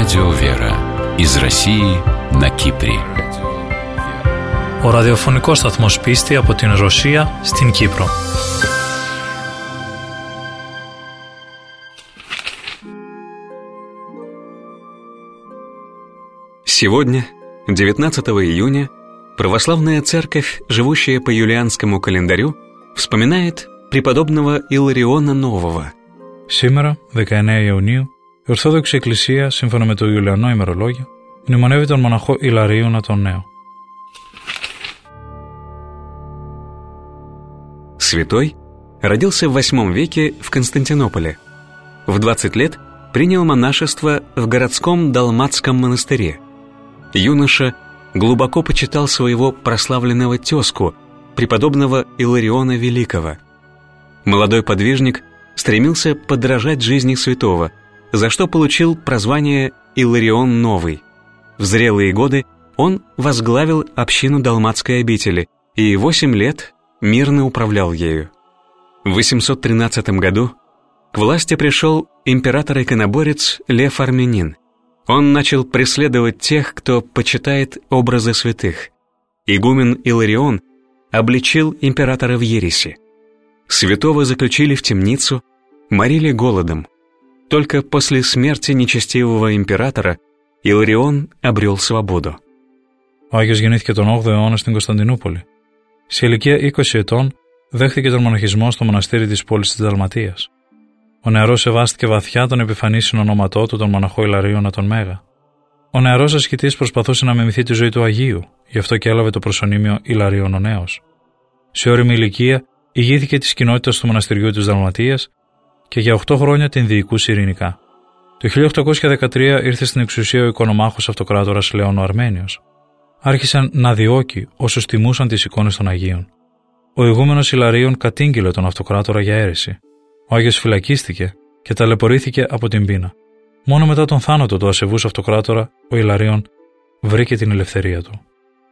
Радио Вера из России на Κύπρη. Ο ραδιοφωνικός σταθμός Πίστη από την Ρωσία στην Κύπρο. Сегодня, 19 июня, православная церковь, живущая по юлианскому календарю, вспоминает преподобного Иллариона Нового. Σήμερα, 19 Ιουνίου, η Ορθόδοξη Εκκλησία, σύμφωνα με το Ιουλιανό ημερολόγιο, μνημονεύει τον μοναχό Иллариона τον Νέο. Святой родился в VIII веке в Константинополе. В 20 лет принял монашество в городском Далматском монастыре. Юноша глубоко почитал своего прославленного тезку, преподобного Иллариона Великого. Молодой подвижник стремился подражать жизни святого, за что получил прозвание Илларион Новый. В зрелые годы он возглавил общину Далматской обители и 8 лет мирно управлял ею. В 813 году к власти пришел император-иконоборец Лев Армянин. Он начал преследовать тех, кто почитает образы святых. Игумен Илларион обличил императора в ереси. Святого заключили в темницу, морили голодом. Только после смерти нечестивого императора Илларион обрел свободу. Ο Άγιος γεννήθηκε τον 8ο αιώνα στην Κωνσταντινούπολη. Σε ηλικία 20 ετών δέχθηκε τον μοναχισμό στο μοναστήρι της πόλης της Δαλματίας. Ο νεαρός σεβάστηκε βαθιά τον επιφανή συνονόματό του, τον μοναχό Иллариона τον Μέγα. Ο νεαρός ασκητής προσπαθούσε να μιμηθεί τη ζωή του Αγίου, γι' αυτό και έλαβε το προσωνύμιο Илларион ο Νέος. Σε ώριμη ηλικία ηγήθηκε της κοινότητας του μοναστηριού της Δαλματίας και για 8 χρόνια την διοικούσε ειρηνικά. Το 1813 ήρθε στην εξουσία ο οικονομάχος αυτοκράτορας Λέων ο Αρμένιος. Άρχισαν να διώκει όσους τιμούσαν τις εικόνες των Αγίων. Ο ηγούμενος Илларион κατήγγειλε τον αυτοκράτορα για αίρεση. Ο Άγιος φυλακίστηκε και ταλαιπωρήθηκε από την πείνα. Μόνο μετά τον θάνατο του ασεβούς αυτοκράτορα, ο Илларион βρήκε την ελευθερία του.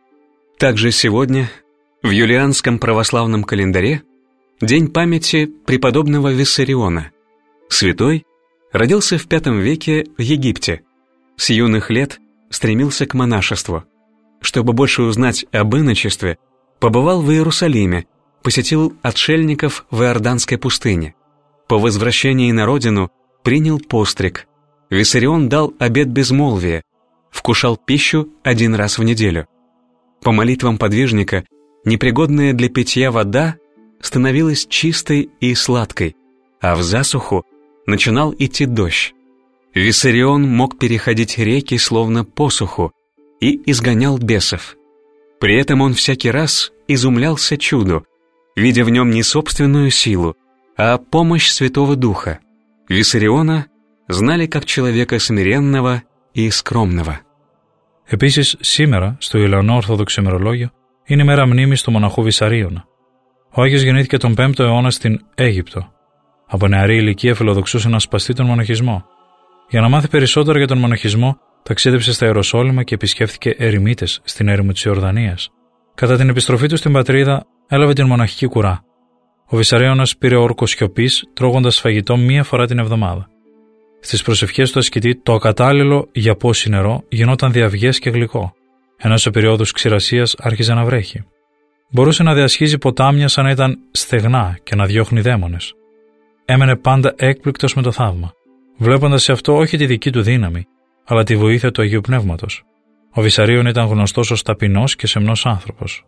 Также сегодня, в юлианском православном календаре, день памяти преподобного Виссариона. Святой родился в V веке в Египте. С юных лет стремился к монашеству. Чтобы больше узнать об иночестве, побывал в Иерусалиме, посетил отшельников в Иорданской пустыне. По возвращении на родину принял постриг. Виссарион дал обет безмолвия, вкушал пищу 1 раз в неделю. По молитвам подвижника непригодная для питья вода становилась чистой и сладкой, а в засуху начинал идти дождь. Виссарион мог переходить реки словно посуху и изгонял бесов. При этом он всякий раз изумлялся чуду, видя в нем не собственную силу, а помощь Святого Духа. Виссариона знали как человека смиренного и скромного. Επίσης, σήμερα, στο Ιουλιανό Ορθόδοξο ημερολόγιο, είναι η μέρα μνήμης του μοναχού Βισσαρίωνα. Ο Άγιος γεννήθηκε τον 5ο αιώνα στην Αίγυπτο. Από νεαρή ηλικία φιλοδοξούσε να σπαστεί τον μοναχισμό. Για να μάθει περισσότερο για τον μοναχισμό, ταξίδεψε στα Ιεροσόλυμα και επισκέφθηκε ερημίτες στην έρημο της Ιορδανίας. Κατά την επιστροφή του στην πατρίδα, έλαβε την μοναχική κουρά. Ο Βισσαρίωνας πήρε όρκο σιωπής, τρώγοντας φαγητό 1 φορά την εβδομάδα. Στις προσευχές του ασκητή, το ακατάλληλο για πόση νερό γινόταν διαυγές και γλυκό, ενώ σε περιόδους ξηρασίας άρχιζε να βρέχει. Μπορούσε να διασχίζει ποτάμια σαν να ήταν στεγνά και να διώχνει δαίμονες. Έμενε πάντα έκπληκτος με το θαύμα, βλέποντας σε αυτό όχι τη δική του δύναμη, αλλά τη βοήθεια του Αγίου Πνεύματος. Ο Βισσαρίων ήταν γνωστός ως ταπεινός και σεμνός άνθρωπος.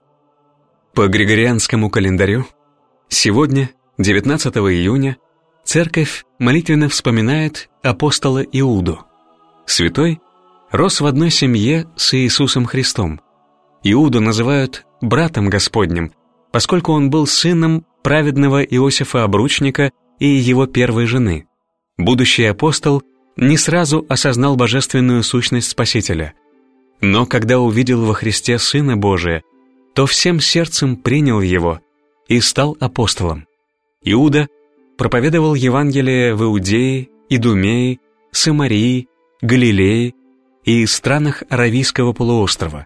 По Григорианскому календарю, сегодня, 19 июня, церковь молитвенно вспоминает апостола Иуду. Святой рос в одной семье с Иисусом Христом. Иуду называют братом Господним, поскольку он был сыном праведного Иосифа Обручника и его первой жены. Будущий апостол не сразу осознал божественную сущность Спасителя. Но когда увидел во Христе Сына Божия, то всем сердцем принял Его и стал апостолом. Иуда проповедовал Евангелие в Иудее, Идумее, Самарии, Галилее и странах Аравийского полуострова.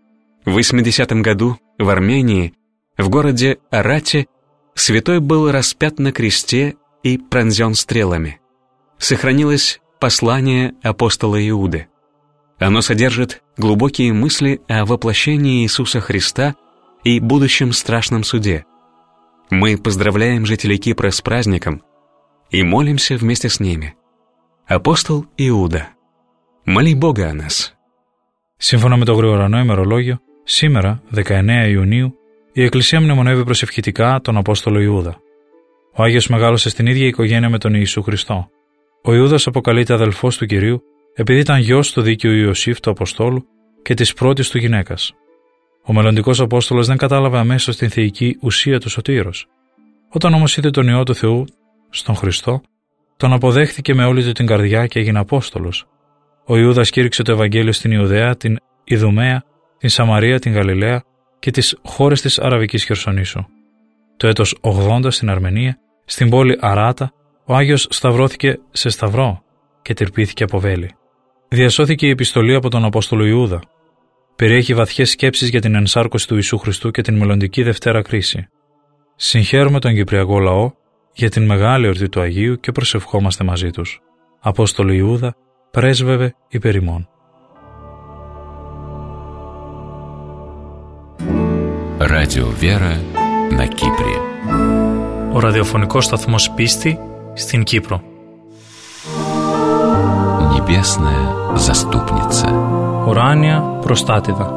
В 80 году в Армении, в городе Арате, святой был распят на кресте и пронзен стрелами. Сохранилось послание апостола Иуды. Оно содержит глубокие мысли о воплощении Иисуса Христа и будущем страшном суде. Мы поздравляем жителей Кипра с праздником и молимся вместе с ними. Апостол Ιούδα, моли Бога о нас. Σύμφωνα με το γρηγορανό ημερολόγιο, σήμερα, 19 Ιουνίου, η Εκκλησία μνημονεύει προσευχητικά τον Απόστολο Ιούδα. Ο Άγιος μεγάλωσε στην ίδια οικογένεια με τον Ιησού Χριστό. Ο Ιούδας αποκαλείται αδελφός του Κυρίου επειδή ήταν γιος του δίκαιου Ιωσήφ του Αποστόλου και της πρώτης του γυναίκας. Ο μελλοντικός Απόστολος δεν κατάλαβε αμέσως την θεϊκή ουσία του σωτήρος. Όταν όμως είδε τον Υιό του Θεού στον Χριστό, τον αποδέχθηκε με όλη του την καρδιά και έγινε Απόστολος. Ο Ιούδας κήρυξε το Ευαγγέλιο στην Ιουδαία, την Ιδουμαία, την Σαμαρία, την Γαλιλαία και τις χώρες της Αραβικής Χερσονήσου. Το έτος 80 στην Αρμενία, στην πόλη Αράτα, ο Άγιος σταυρώθηκε σε σταυρό και τυρπήθηκε από βέλη. Διασώθηκε η επιστολή από τον Απόστολο Ιούδα. Περιέχει βαθιές σκέψεις για την ενσάρκωση του Ιησού Χριστού και την μελλοντική Δευτέρα κρίση. Συγχαίρουμε τον Κυπριακό λαό για την μεγάλη εορτή του Αγίου και προσευχόμαστε μαζί τους. Απόστολο Ιούδα, πρέσβευε υπέρ ημών. Радио Вера на Κύπρη. Ο ραδιοφωνικός σταθμός Πίστη στην Κύπρο. Небесная заступница. Ουράνια προστάτηδα.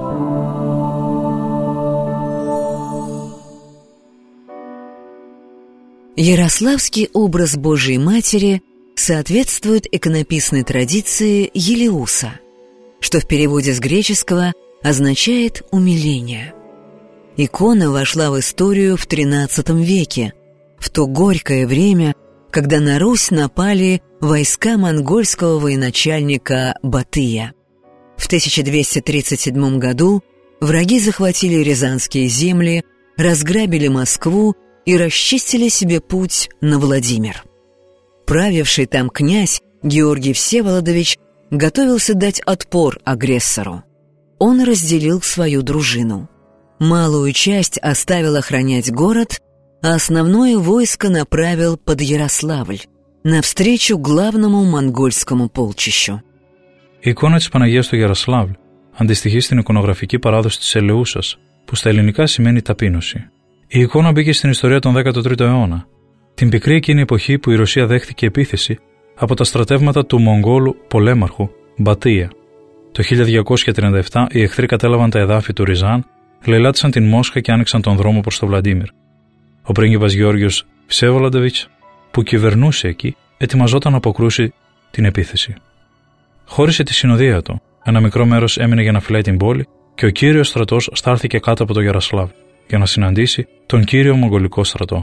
Ярославский образ Божией Матери соответствует иконописной традиции Елеуса, что в переводе с греческого означает «умиление». Икона вошла в историю в XIII веке, в то горькое время, когда на Русь напали войска монгольского военачальника Батыя. В 1237 году враги захватили рязанские земли, разграбили Москву и расчистили себе путь на Владимир. Правивший там князь Георгий Всеволодович готовился дать отпор агрессору. Он разделил свою дружину. Малую часть оставил охранять город, а основное войско направил под Ярославль, навстречу главному монгольскому полчищу. Η εικόνα της Παναγίας του Γιαροσλάβλ αντιστοιχεί στην εικονογραφική παράδοση της Ελεούσας, που στα ελληνικά σημαίνει ταπείνωση. Η εικόνα μπήκε στην ιστορία τον 13ο αιώνα, την πικρή εκείνη εποχή που η Ρωσία δέχτηκε επίθεση από τα στρατεύματα του Μογγόλου πολέμαρχου Μπατία. Το 1237 οι εχθροί κατέλαβαν τα εδάφη του Ριζάν, λαιλάτισαν την Μόσχα και άνοιξαν τον δρόμο προς το Βλαντίμιρ. Ο πρίγκιπας Γεώργιος Всеволодович, που κυβερνούσε εκεί, ετοιμαζόταν να αποκρούσει την επίθεση. Χώρισε τη συνοδεία του. Ένα μικρό μέρος έμεινε για να φυλάει την πόλη και ο κύριος στρατός στάρθηκε κάτω από το Γιαροσλάβ για να συναντήσει τον κύριο μογγολικό στρατό.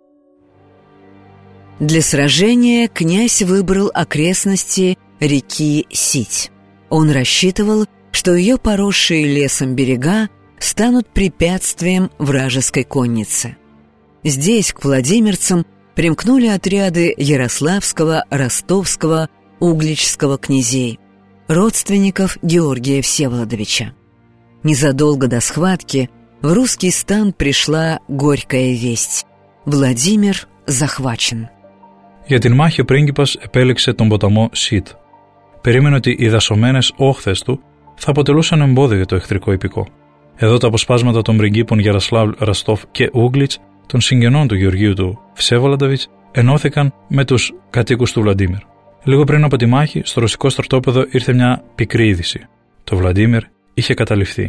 Для сражения князь выбрал окрестности реки Сить. Он рассчитывал, что ее поросшие лесом берега станут препятствием вражеской конницы. Здесь к владимирцам примкнули отряды Ярославского, Ростовского, Угличского князей, родственников Георгия Всеволодовича. Незадолго до схватки в русский стан пришла горькая весть. Владимир захвачен. Για την μάχη ο πρίγκιπας επέλεξε τον ποταμό Σιτ. Περίμενε ότι οι δασωμένες όχθες του θα αποτελούσαν εμπόδιο για το εχθρικό υπηκό. Εδώ τα αποσπάσματα των πριγκίπων Γιαροσλάβ, Ραστόφ και Ούγκλιτς, των συγγενών του Γεωργίου του Всеволодович, ενώθηκαν με τους κατοίκους του Βλαντίμιρ. Λίγο πριν από τη μάχη, στο ρωσικό στρατόπεδο ήρθε μια πικρή είδηση. Το Βλαντίμιρ είχε καταληφθεί.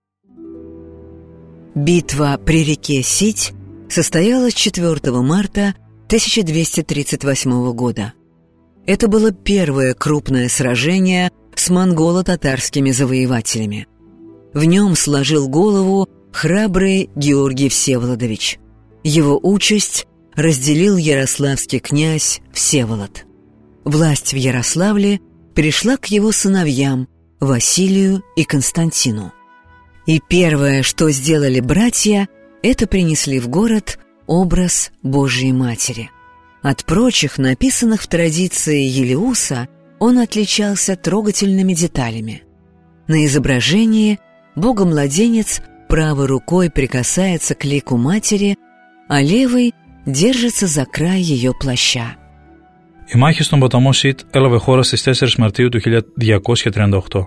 Битва при реке Сить состоялась 4 марта 1238 года. Это было первое крупное сражение с монголо-татарскими завоевателями. В нем сложил голову храбрый Георгий Всеволодович. Его участь разделил ярославский князь Всеволод. Власть в Ярославле перешла к его сыновьям Василию и Константину. И первое, что сделали братья, это принесли в город образ Божией Матери. От прочих, написанных в традиции Елеуса, он отличался трогательными деталями. На изображении Богомладенец правой рукой прикасается к лику матери, а левой держится за край ее плаща. Η μάχη στον ποταμό Σιτ έλαβε χώρα στις 4 Μαρτίου του 1238.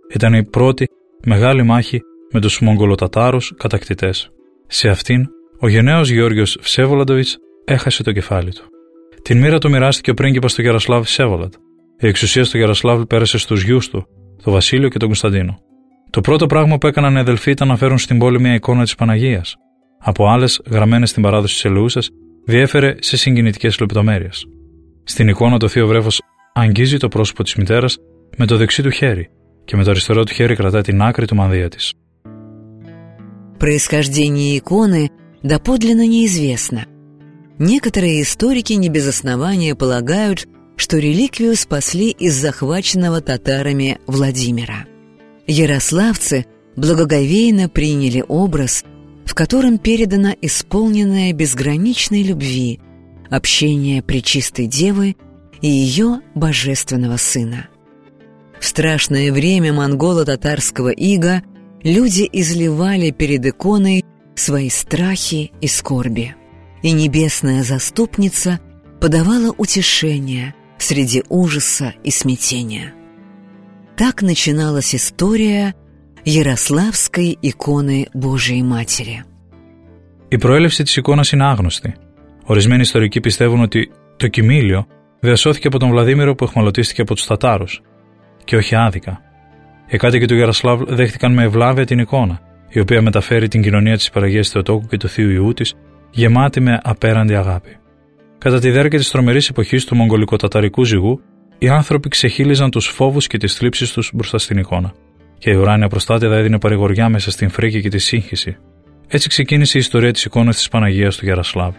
Ήταν η πρώτη μεγάλη μάχη με τους Μογγολοτατάρους κατακτητές. Σε αυτήν, ο γενναίος Γεώργιος Всеволодовich έχασε το κεφάλι του. Την μοίρα του μοιράστηκε ο πρίγκιπας του Γιαροσλάβ Всеволод. Η εξουσία στο Γιαροσλάβ πέρασε στους γιους του, τον Βασίλειο και τον Κωνσταντίνο. Το πρώτο πράγμα που έκαναν οι αδελφοί ήταν να φέρουν στην πόλη μια εικόνα της Παναγίας. Από άλλες, γραμμένες στην παράδοση της Ελεούσας, διέφερε σε συγκινητικές λεπτομέρειες. Στην εικόνα το θείο βρέφος αγγίζει το πρόσωπο της μητέρας με το δεξί του χέρι και με το αριστερό του χέρι κρατάει την άκρη του μανδύα της. Происхождение иконы доподлинно неизвестно. Некоторые историки не без основания полагают, что реликвию спасли из захваченного татарами Владимира. Ярославцы благоговейно приняли образ, в котором передано исполненное безграничной любви общение Пречистой Девы и ее божественного сына. В страшное время монголо-татарского ига люди изливали перед иконой свои страхи и скорби, и небесная заступница подавала утешение среди ужаса и смятения. Так начиналась история Ярославской иконы Божией Матери. Η προέλευση της εικόνας είναι άγνωστη. Ορισμένοι ιστορικοί πιστεύουν ότι το κοιμήλιο διασώθηκε από τον Βλαδίμηρο που εχμαλωτίστηκε από τους Τατάρους, και όχι άδικα. Οι κάτοικοι του Γιαροσλάβ δέχτηκαν με ευλάβεια την εικόνα, η οποία μεταφέρει την κοινωνία της Παναγίας Θεοτόκου και του Θείου Ιού της, γεμάτη με απέραντη αγάπη. Κατά τη διάρκεια της τρομερής εποχής του μογγολικοταταρικού ζυγού, οι άνθρωποι ξεχύλιζαν τους φόβους και τις θλίψεις τους μπροστά στην εικόνα, και η ουράνια προστάτηδα έδινε παρηγοριά μέσα στην φρίκη και τη σύγχυση. Έτσι ξεκίνησε η ιστορία της εικόνας της Παναγίας του Γιαροσλάβ.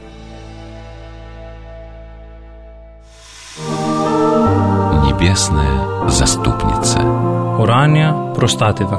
Небесная заступница. Ουράνια προστάτηδα.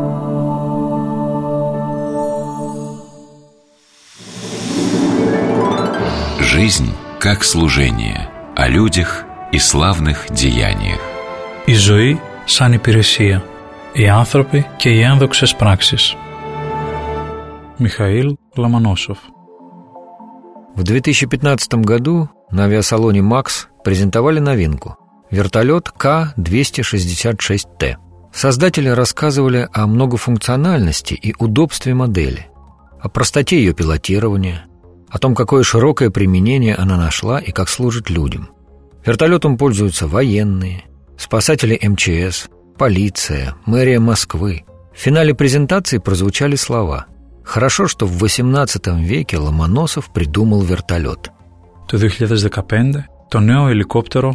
Жизнь как служение, о людях и славных деяниях. Η ζωή σαν υπηρεσία, οι άνθρωποι και οι ένδοξες πράξεις. Михаил Ломоносов. В 2015 году на авиасалоне «МАКС» презентовали новинку – вертолет К-266Т. Создатели рассказывали о многофункциональности и удобстве модели, о простоте ее пилотирования, о том, какое широкое применение она нашла и как служит людям. Вертолетом пользуются военные, спасатели МЧС, полиция, мэрия Москвы. В финале презентации прозвучали слова: «Хорошо, что в XVIII веке Ломоносов придумал вертолет». Το 2015, το νέο ελικόπτερο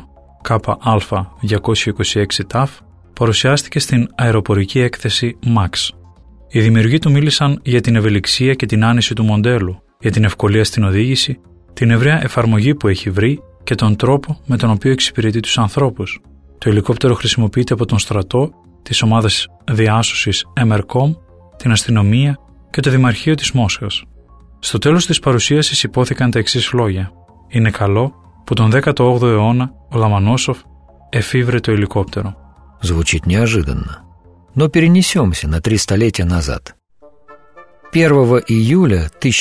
KA-226 TAF παρουσιάστηκε στην αεροπορική έκθεση MAX. Οι δημιουργοί του μίλησαν για την ευελιξία και την άνεση του μοντέλου, για την ευκολία στην οδήγηση, την ευρεία εφαρμογή που έχει βρει και τον τρόπο με τον οποίο εξυπηρετεί τους ανθρώπους. Το ελικόπτερο χρησιμοποιείται από τον στρατό, τις ομάδες διάσωσης Emercom, την αστυνομία και το Δημαρχείο της Μόσχας. Στο τέλος της παρουσίασης υπόθηκαν τα εξής λόγια: «Είναι καλό που τον 18ο αιώνα ο Λομονόσοφ εφήβρε το ελικόπτερο». Звучит неожиданно. Но перенесемся на 3 столетия назад. 1 июля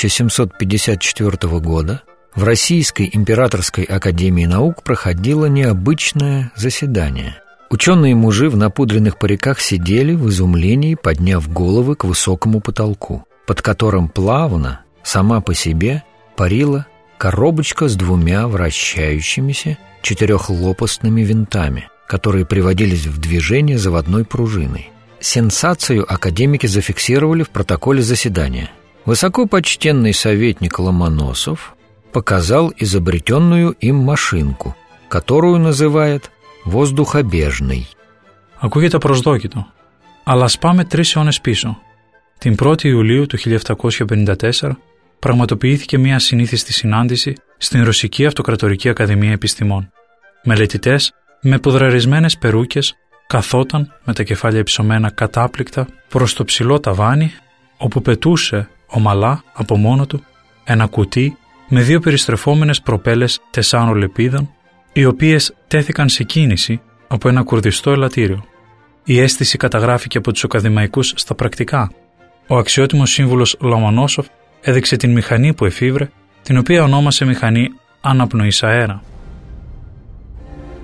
1754 года в Российской императорской академии наук проходило необычное заседание. Ученые-мужи в напудренных париках сидели в изумлении, подняв головы к высокому потолку, под которым плавно, сама по себе, парила коробочка с 2 вращающимися 4-лопастными винтами, которые приводились в движение заводной пружиной. Сенсацию академики зафиксировали в протоколе заседания. Высокопочтенный советник Ломоносов показал изобретенную им машинку, которую называет воздухобежной. Ακούγεται προσδόκητο, αλλά ας πάμε 3 αιώνες πίσω. Την 1η Ιουλίου του 1754 πραγματοποιήθηκε μια ασυνήθιστη συνάντηση στην Ρωσική Αυτοκρατορική Ακαδημία Επιστημών. Μελετητές με πουδραρισμένες περούκες καθόταν με τα κεφάλια υψωμένα κατάπληκτα προς το ψηλό ταβάνι, όπου πετούσε ομαλά από μόνο του ένα κουτί με 2 περιστρεφόμενες προπέλες 4 λεπίδων, οι οποίες τέθηκαν σε κίνηση από ένα κουρδιστό ελαττήριο. Η αίσθηση καταγράφηκε από τους ακαδημαϊκούς στα πρακτικά. Ο αξιότιμος σύμβουλος Λομονόσοφ έδειξε την μηχανή που εφήβρε, την οποία ονόμασε μηχανή αναπνοής αέρα.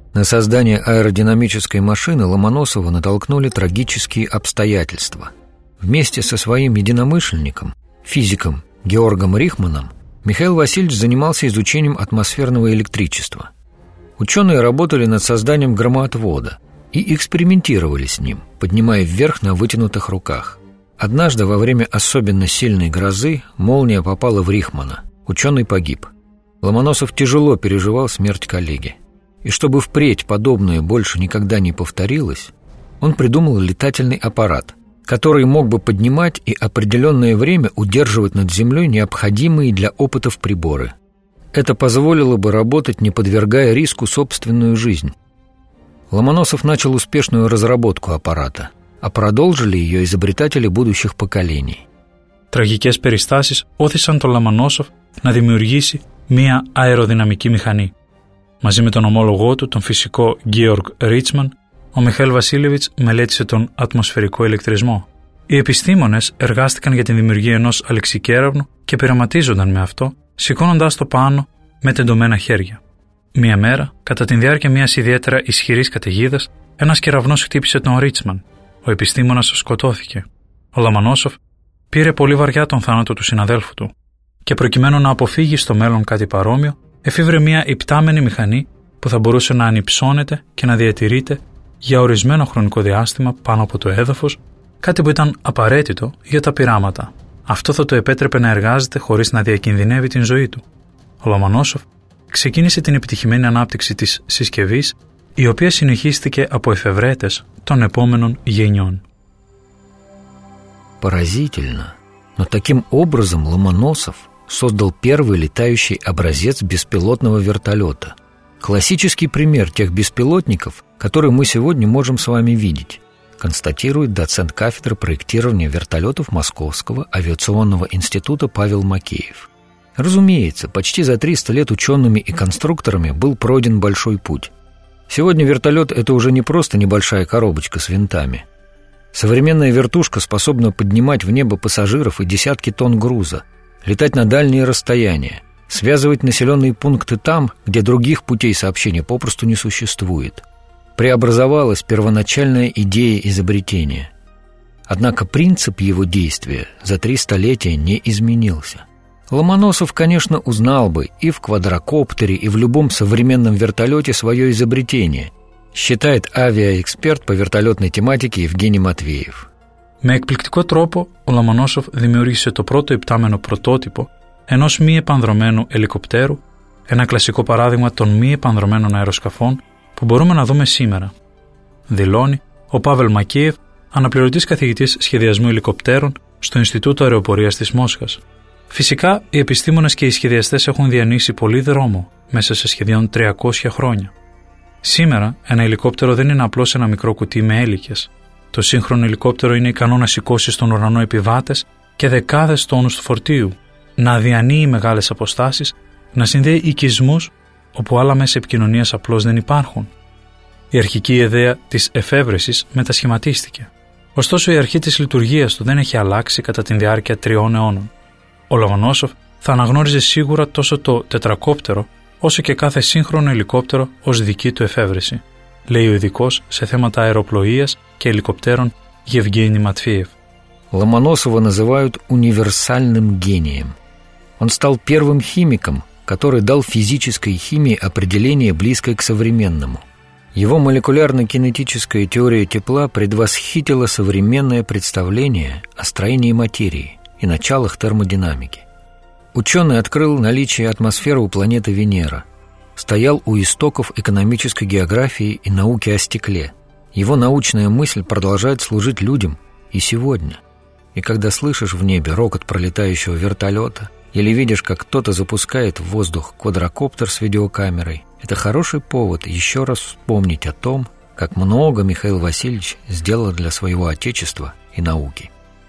На создание аэродинамической машины Ломоносова натолкнули трагические обстоятельства. Вместе со своим единомышленником, физиком Георгом Рихманом, Михаил Васильевич занимался изучением атмосферного электричества. Ученые работали над созданием громоотвода и экспериментировали с ним, поднимая вверх на вытянутых руках. Однажды во время особенно сильной грозы молния попала в Рихмана. Ученый погиб. Ломоносов тяжело переживал смерть коллеги. И чтобы впредь подобное больше никогда не повторилось, он придумал летательный аппарат, который мог бы поднимать и определенное время удерживать над землей необходимые для опытов приборы. Это позволило бы работать, не подвергая риску собственную жизнь. Ломоносов начал успешную разработку аппарата, а продолжили ее изобретатели будущих поколений. Τραγικές περιστάσεις όθησαν τον Λαμανόσοφ να δημιουργήσει μία αεροδυναμική μηχανή. Μαζί με τον ομόλογό του, τον φυσικό Georg Ρίτσμαν, ο Μιχαήλ Βασίλεβιτς μελέτησε τον ατμοσφαιρικό ηλεκτρισμό. Οι επιστήμονες εργάστηκαν για την δημιουργία ενός αλεξικέραυνου και πειραματίζονταν με αυτό, σηκώνοντας το πάνω με τεντωμένα χέρια. Μία μέρα, κατά τη διάρκεια μιας ιδιαίτερα ισχυρής καταιγίδας, ένας κεραυνός χτύπησε τον Ρίτσμαν. Ο επιστήμονας σκοτώθηκε. Ο Λαμανόσοφ πήρε πολύ βαριά τον θάνατο του συναδέλφου του και προκειμένου να αποφύγει στο μέλλον κάτι παρόμοιο, εφήβρε μια υπτάμενη μηχανή που θα μπορούσε να ανυψώνεται και να διατηρείται για ορισμένο χρονικό διάστημα πάνω από το έδαφος, κάτι που ήταν απαραίτητο για τα πειράματα. Αυτό θα το επέτρεπε να εργάζεται χωρίς να διακινδυνεύει την ζωή του. Ο Λομονόσοφ ξεκίνησε την επιτυχημένη ανάπτυξη της συσκευής, η οποία συνεχίστηκε από εφευρέτες των επόμενων γενιών. Поразительно, но таким образом Ломоносов создал первый летающий образец беспилотного вертолета. Классический пример тех беспилотников, которые мы сегодня можем с вами видеть, констатирует доцент кафедры проектирования вертолетов Московского авиационного института Павел Макеев. Разумеется, почти за 300 лет учеными и конструкторами был пройден большой путь. Сегодня вертолет – это уже не просто небольшая коробочка с винтами. Современная вертушка способна поднимать в небо пассажиров и десятки тонн груза, летать на дальние расстояния, связывать населенные пункты там, где других путей сообщения попросту не существует. Преобразовалась первоначальная идея изобретения. Однако принцип его действия за 3 столетия не изменился. Ломоносов, конечно, узнал бы и в квадрокоптере, и в любом современном вертолете свое изобретение, считает авиаэксперт по вертолетной тематике Евгений Матвеев. Με εκπληκτικό τρόπο, ο Λομονόσοφ δημιούργησε το πρώτο υπτάμενο πρωτότυπο ενός μη επανδρωμένου ελικοπτέρου, ένα κλασικό παράδειγμα των μη επανδρωμένων αεροσκαφών που μπορούμε να δούμε σήμερα. Δηλώνει ο Πάβελ Μακίεβ, αναπληρωτής καθηγητής σχεδιασμού ελικοπτέρων στο Ινστιτούτο Αεροπορίας της Μόσχας. Φυσικά, οι επιστήμονες και οι σχεδιαστές έχουν διανύσει πολύ δρόμο μέσα σε σχεδόν 300 χρόνια. Σήμερα, ένα ελικόπτερο δεν είναι απλώς ένα μικρό κουτί με έλικες. Το σύγχρονο ελικόπτερο είναι ικανό να σηκώσει στον ουρανό επιβάτες και δεκάδες τόνους του φορτίου, να διανύει μεγάλες αποστάσεις, να συνδέει οικισμούς όπου άλλα μέσα επικοινωνίας απλώς δεν υπάρχουν. Η αρχική ιδέα της εφεύρεσης μετασχηματίστηκε. Ωστόσο, η αρχή της λειτουργίας του δεν έχει αλλάξει κατά τη διάρκεια 3 αιώνων. Ο Λομονόσοφ θα αναγνώριζε σίγουρα τόσο το τετρακόπτερο όσο και κάθε σύγχρονο ελικόπτερο ως δική του εφεύρεση, λέει ο ειδικός σε θέματα αεροπλοείας και ελικοπτέρων Евгений Матвеев. Ломоносова называют универсальным гением. Он стал первым химиком, который дал физической химии определение, близкое к современному. Его молекулярно-кинетическая теория тепла предвосхитила современное представление о строении материи и началах термодинамики. Ученый открыл наличие атмосферы у планеты Венера, стоял у истоков экономической географии и науки о стекле. Его научная мысль продолжает служить людям и сегодня. И когда слышишь в небе рокот пролетающего вертолета или видишь, как кто-то запускает в воздух квадрокоптер с видеокамерой, это хороший повод еще раз вспомнить о том, как много Михаил Васильевич сделал для своего отечества и науки.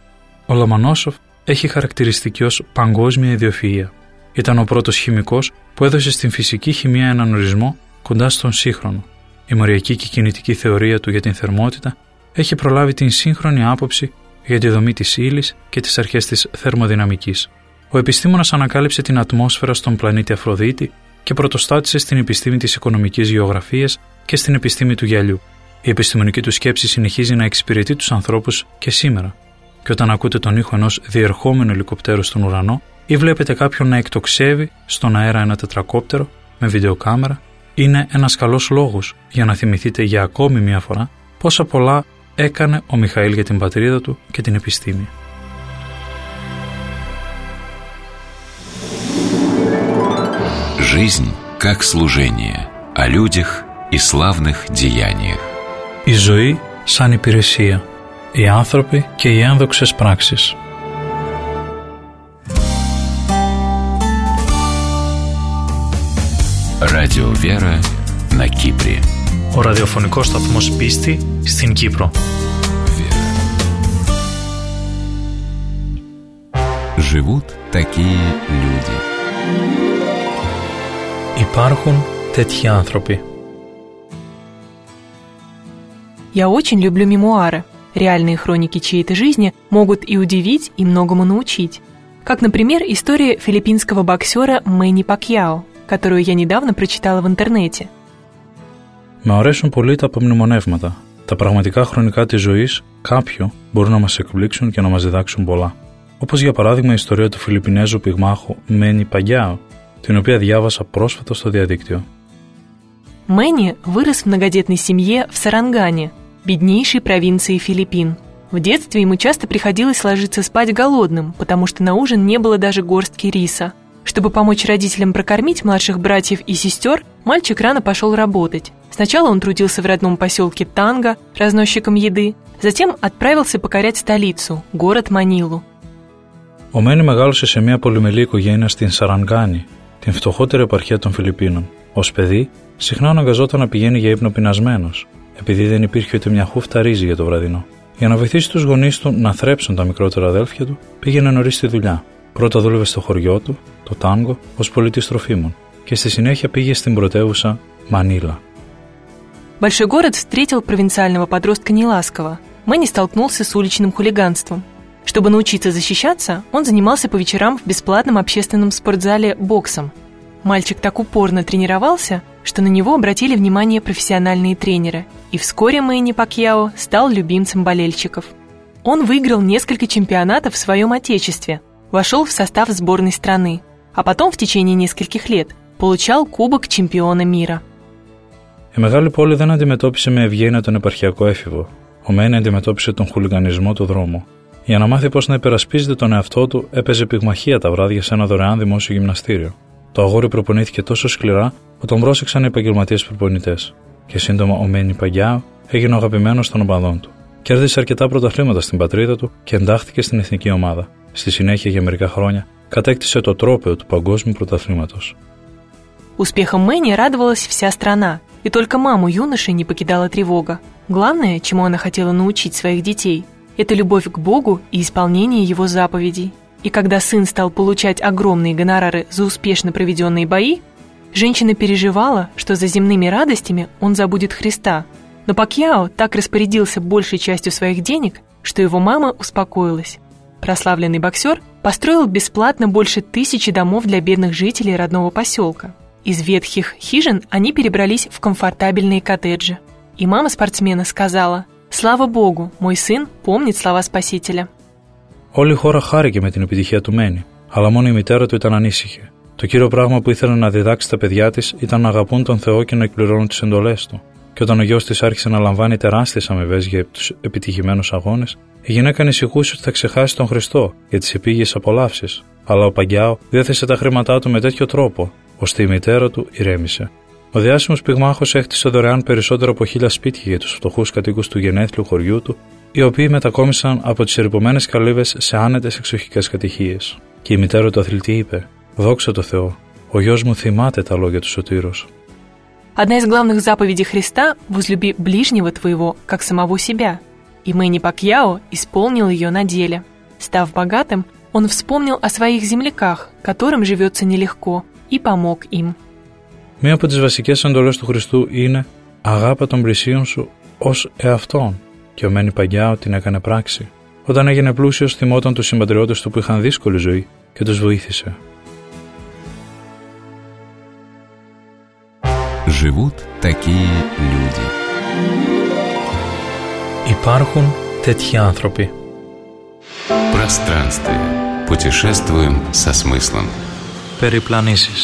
Ο Λομονόσοφ έχει χαρακτηριστική ως παγκόσμια ιδιοφυΐα. Ήταν ο πρώτος χημικός που έδωσε στην φυσική χημεία έναν ορισμό κοντά στον σύγχρονο. Η μοριακή και κινητική θεωρία του για την θερμότητα έχει προλάβει την σύγχρονη άποψη για τη δομή της ύλης και τις αρχές της θερμοδυναμικής. Ο επιστήμονας ανακάλυψε την ατμόσφαιρα στον πλανήτη Αφροδίτη και πρωτοστάτησε στην επιστήμη της οικονομικής γεωγραφίας και στην επιστήμη του γυαλιού. Η επιστημονική του σκέψη συνεχίζει να εξυπηρετεί τους ανθρώπους και σήμερα. Και όταν ακούτε τον ήχο ενός διερχόμενου ελικοπτέρου στον ουρανό ή βλέπετε κάποιον να εκτοξεύει στον αέρα ένα τετρακόπτερο με βιντεοκάμερα, είναι ένας καλός λόγος για να θυμηθείτε για ακόμη μια φορά πόσα πολλά έκανε ο Μιχαήλ για την πατρίδα του και την επιστήμη. Жизнь как служение, о людях и славных деяниях. Η ζωή σαν υπηρεσία, οι άνθρωποι και οι ένδοξες πράξεις. Радио Вера на Кипре. Ο ραδιοφωνικός σταθμός Πίστη στην Κύπρο. Живут такие люди. Υπάρχουν τέτοιοι άνθρωποι. Я очень люблю мемуары. Реальные хроники чьей-то жизни могут и удивить, и многому научить. Как, например, история филиппинского боксера Мэнни Пакьяо, которую я недавно прочитала в интернете. Με αρέσουν πολύ τα απομνημονεύματα. Τα πραγματικά χρονικά της ζωής κάποιου μπορούν να μας εκπλήξουν και να μας διδάξουν πολλά. Όπως για παράδειγμα η ιστορία του Φιλιππινέζου πυγμάχου Μένι Παγιάο, την οποία διάβασα πρόσφατα στο διαδίκτυο. Мэнни вырос в многодетной семье в Сарангане, беднейшей провинции Филиппин. В детстве ему часто приходилось ложиться спать голодным, потому что на ужин не было даже горстки риса. Чтобы помочь родителям прокормить младших братьев и сестер, мальчик рано пошел работать. Сначала он трудился в родном поселке Танга, разносчиком еды, затем отправился покорять столицу, город Манилу. Ο Μένι μεγάλωσε σε μια πολυμελή οικογένεια στην Σαρανγκάνη, την φτωχότερη επαρχία των Φιλιππίνων. Ως παιδί, συχνά αναγκαζόταν να πηγαίνει για ύπνο πεινασμένος, επειδή δεν υπήρχε ούτε μια χούφτα ρύζι για το βραδινό. Για να βοηθήσει τους γονείς του να θρέψουν τα μικρότερα αδέλφια του, πήγαινε νωρίς στη δουλειά. Πρώτα δούλευε στο χωριό του, το Τάνγκο, ως πολιτής τροφίμων, και στη συνέχεια πήγε στην πρωτεύουσα Манила. Большой город встретил провинциального подростка неласково. Мэнни столкнулся с уличным хулиганством. Чтобы научиться защищаться, он занимался по вечерам в бесплатном общественном спортзале боксом. Мальчик так упорно тренировался, что на него обратили внимание профессиональные тренеры, и вскоре Мэнни Пакьяо стал любимцем болельщиков. Он выиграл несколько чемпионатов в своем отечестве, вошел в состав сборной страны, а потом в течение нескольких лет получал Кубок чемпиона мира. Η μεγάλη πόλη δεν αντιμετώπισε με ευγένεια τον επαρχιακό έφηβο. Ο Μένι αντιμετώπισε τον χουλιγανισμό του δρόμου. Για να μάθει πώς να υπερασπίζεται τον εαυτό του, έπαιζε πυγμαχία τα βράδια σε ένα δωρεάν δημόσιο γυμναστήριο. Το αγόρι προπονήθηκε τόσο σκληρά που τον πρόσεξαν οι επαγγελματίες προπονητές. Και σύντομα ο Μένι Παγιάο έγινε ο αγαπημένος των οπαδών του. Κέρδισε αρκετά πρωταθλήματα στην πατρίδα του και εντάχθηκε στην εθνική ομάδα. Στη συνέχεια, για μερικά χρόνια, κατέκτησε το τρόπαιο του παγκόσμιου πρωταθλήματος. Успехом Мэнни радовалась вся страна, и только маму юноши не покидала тревога. Главное, чему она хотела научить своих детей, это любовь к Богу и исполнение Его заповедей. И когда сын стал получать огромные гонорары за успешно проведенные бои, женщина переживала, что за земными радостями он забудет Христа. Но Пакьяо так распорядился большей частью своих денег, что его мама успокоилась. Прославленный боксер построил бесплатно больше 1000 домов для бедных жителей родного поселка. Из ветхих хижин они перебрались в комфортабельные коттеджи. И мама спортсмена сказала: «Слава Богу, мой сын помнит слова Спасителя». Όλη η χώρα χάρηκε με την επιτυχία του Μένι, αλλά μόνο η μητέρα του ήταν ανήσυχη. Το κύριο πράγμα που ήθελε να διδάξει τα παιδιά της ήταν να αγαπούν τον Θεό και να εκπληρώνουν τις εντολές του. Και όταν ο γιος της άρχισε να λαμβάνει τεράστιες αμοιβές για τους επιτυχημένους αγώνες, η γυναίκα ανησυχούσε ότι θα ξεχάσει τον Χριστό για τις επίγειες απολαύσεις. Αλλά ο Παγιάο διέθεσε τα χρήματά του με τέτοιο τρόπο, ώστε η μητέρα του ηρέμησε. Ο διάσημος πυγμάχος έχτισε δωρεάν περισσότερο από 1000 σπίτια για τους φτωχούς κατοίκους του γενέθλιου χωριού του, οι οποίοι μετακόμισαν από τις ερειπωμένες καλύβες σε άνετες εξοχικές κατοικίες. Και η μητέρα του αθλητή είπε: «Δόξα τω Θεώ, ο γιος μου θυμάται τα λόγια του Σωτήρος». Одна из главных заповедей Христа – «Возлюби ближнего твоего, как самого себя». И Мэнни Пакьяо исполнил ее на деле. Став богатым, он вспомнил о своих земляках, которым живется нелегко, и помог им. Μία από τις βασικές εντολές του Χριστού είναι «Αγάπα τον πλησίον σου ως εαυτόν». Και ο Μένι Παγιάο την έκανε πράξη. Όταν έγινε πλούσιος, θυμόταν τους συμπατριώτες του που είχαν δύσκολη ζωή και τους βοήθησε. живут такие люди. Υπάρχουν τέτοιοι άνθρωποι. Пространствие. Путешествуем со смыслом. Περιπλανήσεις.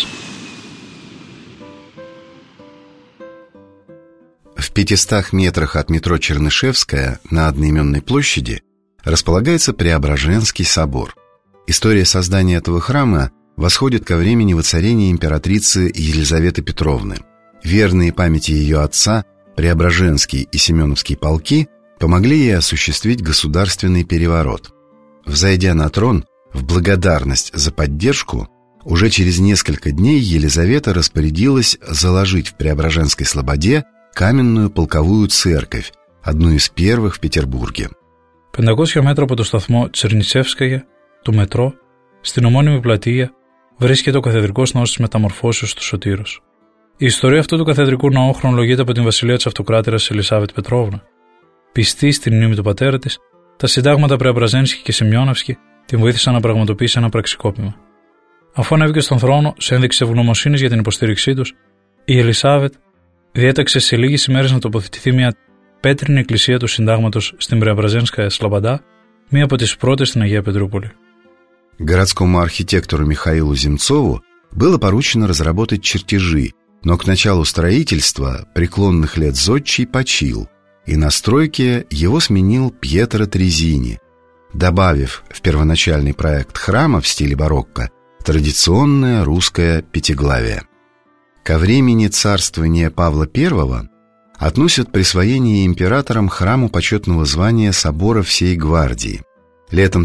В 500 метрах от метро Чернышевская на одноименной площади располагается Преображенский собор. История создания этого храма восходит ко времени воцарения императрицы Елизаветы Петровны. Верные памяти ее отца Преображенский и Семеновский полки помогли ей осуществить государственный переворот. Взойдя на трон, в благодарность за поддержку, уже через несколько дней Елизавета распорядилась заложить в Преображенской слободе каменную полковую церковь, одну из первых в Петербурге. 500 μέτρα από το σταθμό Τσερνισεύσκαγια του μετρό, στην ομώνυμη πλατεία, βρίσκεται ο καθεδρικός ναός της Μεταμορφώσεως του Σωτήρος. Η ιστορία αυτού του καθεδρικού ναού χρονολογείται από την βασιλεία της Αυτοκράτηρας Ελισάβετ Πετρόβνα. Πιστή στην μνήμη του πατέρα της, τα συντάγματα Преображенский και Σιμεώναυσκι την βοήθησαν να πραγματοποιήσει ένα πραξικόπημα. Αφού ανέβηκε στον θρόνο σε ένδειξη ευγνωμοσύνης για την υποστήριξή τους, η Ελισάβετ διέταξε σε λίγες ημέρες να τοποθετηθεί μια πέτρινη εκκλησία του συντάγματος στην Преображенская Слобода, μία από τις πρώτες στην Αγία Πετρούπολη. Городскому архитектору Михаилу Земцову было поручено разработать чертежи, но к началу строительства преклонных лет зодчий почил, и на стройке его сменил Пьетро Трезини, добавив в первоначальный проект храма в стиле барокко традиционное русское пятиглавие. Ко времени царствования Павла I относят присвоение императором храму почетного звания Собора всей гвардии. Летом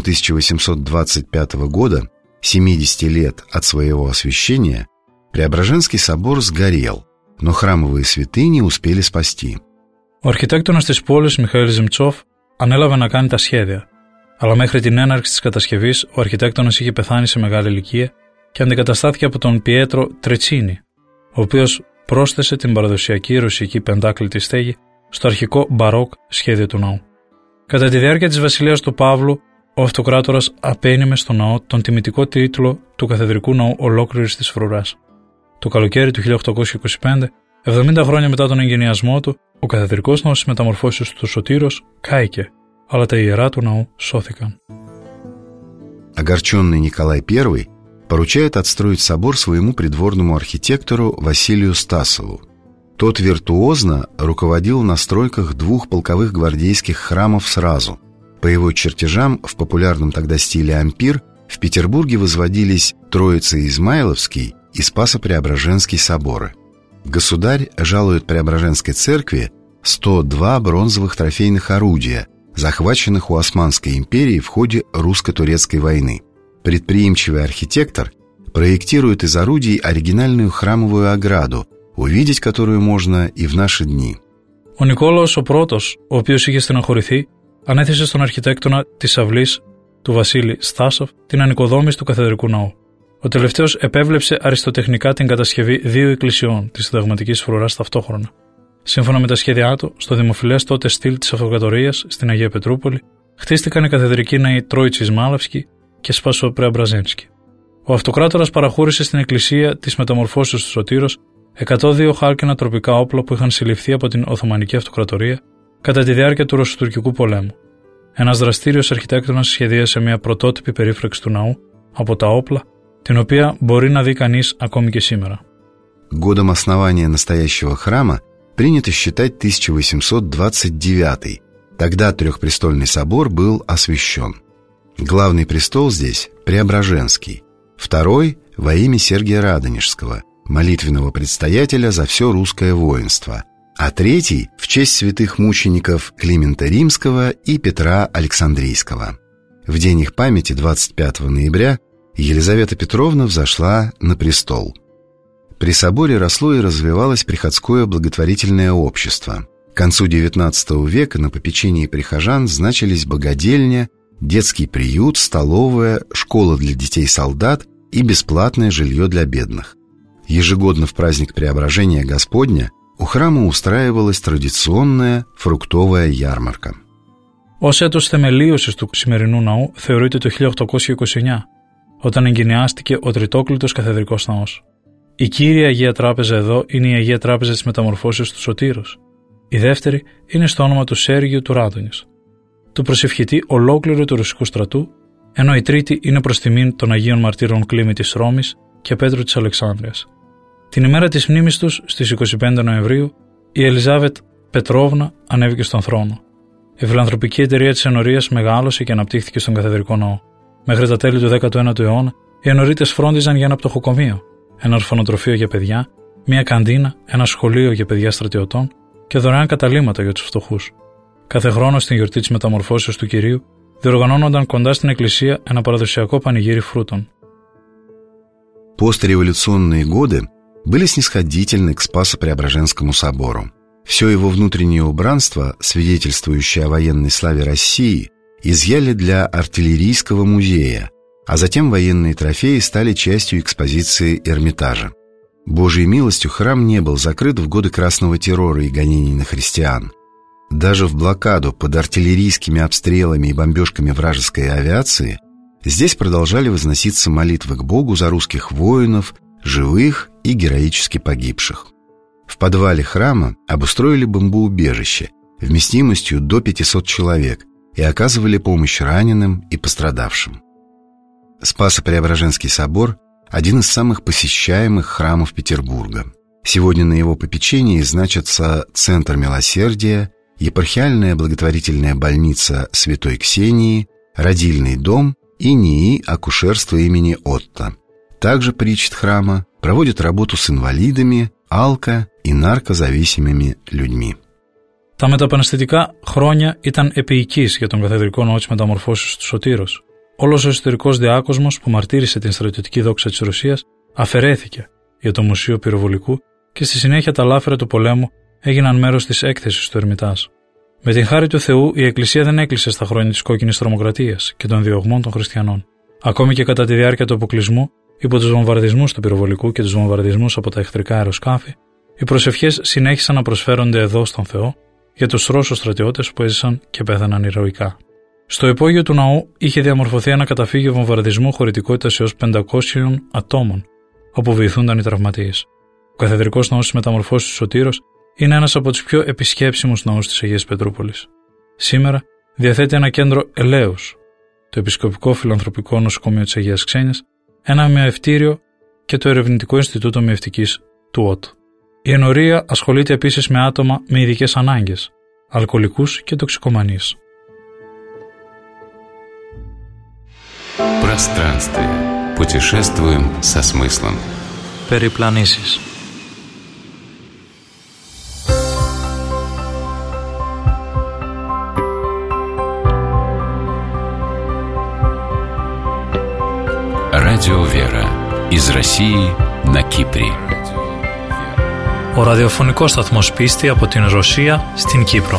1825 года, 70 лет от своего освящения, Преображенский собор сгорел, но храмовые святыни успели спасти. Ο αρχιτέκτονας της πόλης, Μιχαήλ Ζεμτσόφ, ανέλαβε να κάνει τα σχέδια, αλλά μέχρι την έναρξη της κατασκευής ο αρχιτέκτονας είχε πεθάνει σε μεγάλη ηλικία και αντικαταστάθηκε από τον Πιέτρο Τρετσίνι, ο οποίος πρόσθεσε την παραδοσιακή ρωσική πεντάκλητη στέγη στο αρχικό μπαρόκ σχέδιο του ναού. Κατά τη διάρκεια της βασιλείας του Παύλου, ο αυτοκράτορας απένιμε στο ναό τον τιμητικό τίτλο του καθεδρικού ναού ολόκληρης της φρουράς. Το καλοκαίρι του 1825, 70 χρόνια μετά τον εγκαινιασμό του, ο καθεδρικός ναός της Μεταμορφώσεως του Σωτήρος κάηκε, αλλά τα ιερά του ναού σώθηκαν. Огорченный Николай I поручает отстроить собор своему придворному архитектору Василию Стасову. Тот виртуозно руководил на стройках 2 полковых гвардейских храмов сразу. По его чертежам в популярном тогда стиле ампир в Петербурге возводились Троице-Измайловский и Спасо-Преображенский соборы. Государь жалует Преображенской церкви 102 бронзовых трофейных орудия, захваченных у Османской империи в ходе русско-турецкой войны. Предприимчивый архитектор проектирует из орудий оригинальную храмовую ограду, увидеть которую можно и в наши дни. Ο Νικόλαος ο πρώτος, ο οποίος είχε στεναχωρηθεί, ανέθεσε στον αρχιτέκτονα της αυλής του Βασίλη Στάσοφ την ανοικοδόμηση του καθεδρικού ναού. Ο τελευταίος επέβλεψε αριστοτεχνικά την κατασκευή 2 εκκλησιών της συνταγματικής φρουράς ταυτόχρονα. Σύμφωνα με τα σχέδιά του, στο δημοφιλές τότε στυλ της Αυτοκρατορίας στην Αγία Πετρούπολη, χτίστηκαν οι καθεδρικοί ναοί Τρώιτσι-Ισμάλαυσκι και Σπάσο-Преображенский. Ο αυτοκράτορας παραχώρησε στην εκκλησία της Μεταμορφώσεως του Σωτήρος 102 χάλκινα τροπικά όπλα που είχαν συλληφθεί από την Οθωμανική Αυτοκρατορία κατά τη διάρκεια του Ρωσοτουρκικού πολέμου. Ένας δραστήριος αρχιτέκτονας σχεδίασε μια πρωτότυπη περίφραξη του ναού από τα όπλα, την οποία μπορεί να δει κανείς ακόμη και σήμερα. Годом основания настоящего храма принято считать 1829. Тогда Трехпрестольный собор был освящен. Главный престол здесь – Преображенский, второй – во имя Сергия Радонежского, молитвенного предстоятеля за все русское воинство, а третий – в честь святых мучеников Климента Римского и Петра Александрийского. В день их памяти, 25 ноября, Елизавета Петровна взошла на престол. При соборе росло и развивалось приходское благотворительное общество. К концу XIX века на попечении прихожан значились богадельня, детский приют, столовая, школа для детей-солдат и бесплатное жилье для бедных. Ежегодно в праздник Преображения Господня у храма устраивалась традиционная фруктовая ярмарка. Ως έτος θεμελίωσης του σημερινού ναού θεωρείται το 1829, όταν εγκαινιάστηκε ο τριτόκλητος καθεδρικός ναός. Η κύρια Αγία Τράπεζα εδώ είναι η Αγία Τράπεζα της Μεταμορφώσεως του Σωτήρος. Η δεύτερη είναι στο όνομα του Σέργιου του Ράδονης, του προσευχητή ολόκληρου του ρωσικού στρατού, ενώ η τρίτη είναι προς τιμήν των Αγίων Μαρτύρων Κλίμη της Ρώμης και Πέτρου της Αλεξάνδρειας. Την ημέρα της μνήμης τους, στις 25 Νοεμβρίου, η Ελιζάβετ Πετρόβνα ανέβηκε στον θρόνο. Η φιλανθρωπική εταιρεία της Ενορίας μεγάλωσε και αναπτύχθηκε στον καθεδρικό ναό. Μέχρι τα τέλη του 19ου αιώνα, οι ενορίτες φρόντιζαν για ένα πτωχοκομείο, ένα ορφανοτροφείο για παιδιά, μια καντίνα, ένα σχολείο για παιδιά στρατιωτών και δωρεάν καταλύματα για τους φτωχούς. Κάθε χρόνο στην γιορτή της Μεταμορφώσεως του Κυρίου διοργανώνονταν κοντά στην εκκλησία ένα παραδοσιακό πανηγύρι φρούτων. Постреволюционные годы были снисходительны к Спасо-Преображенскому собору. Все его внутреннее убранство, свидетельствующее о военной славе России, изъяли для артиллерийского музея, а затем военные трофеи стали частью экспозиции Эрмитажа. Божьей милостью храм не был закрыт в годы красного террора и гонений на христиан. Даже в блокаду под артиллерийскими обстрелами и бомбежками вражеской авиации здесь продолжали возноситься молитвы к Богу за русских воинов, живых и героически погибших. В подвале храма обустроили бомбоубежище вместимостью до 500 человек и оказывали помощь раненым и пострадавшим. Спасо-Преображенский собор – один из самых посещаемых храмов Петербурга. Сегодня на его попечении значатся Центр милосердия, Епархиальная благотворительная больница Святой Ксении, Родильный дом и НИИ акушерства имени Отто. Также причт храма проводит работу с инвалидами, алко- и наркозависимыми людьми. Τα μεταπανεστητικά χρόνια ήταν επίοικείς για τον καθεδρικό ναό της Μεταμορφώσεως του Σωτήρος. Όλος ο εσωτερικός διάκοσμος που μαρτύρησε την στρατιωτική δόξα της Ρωσίας αφαιρέθηκε για το Μουσείο Πυροβολικού και στη συνέχεια τα λάφυρα του πολέμου έγιναν μέρος της έκθεσης του Ερμητάζ. Με την χάρη του Θεού, η Εκκλησία δεν έκλεισε στα χρόνια της κόκκινης τρομοκρατίας και των διωγμών των χριστιανών. Ακόμη και κατά τη διάρκεια του αποκλεισμού, υπό τους βομβαρδισμούς του Πυροβολικού και τους βομβαρδισμούς από τα εχθρικά αεροσκάφη, οι προσευχές συνέχισαν να προσφέρονται εδώ στον Θεό για τους Ρώσους στρατιώτες που έζησαν και πέθαναν ηρωικά. Στο υπόγειο του ναού είχε διαμορφωθεί ένα καταφύγιο βομβαρδισμού χωρητικότητας έως 500 ατόμων, όπου βοηθούνταν οι τραυματίες. Ο καθεδρικός ναός της Μεταμορφώσεως του Σωτήρος είναι ένας από τους πιο επισκέψιμους ναούς της Αγίας Πετρούπολης. Σήμερα διαθέτει ένα κέντρο ελέους, το Επισκοπικό Φιλανθρωπικό Νοσοκομείο της Αγίας Ξένιας, ένα μυοευτήριο και το Ερευνητικό Ινστιτούτο Μυευτικής του ΟΤ. Η Ενορία ασχολείται επίσης με άτομα με ειδικές ανάγκες, αλκοολικούς και τοξικομανείς. Пространстве. Путешествуем со смыслом. Περιπλανήσεις. Радио Вера. Из России на Кипре. Ο ραδιοφωνικός σταθμός Πίστη από την Ρωσία στην Κύπρο.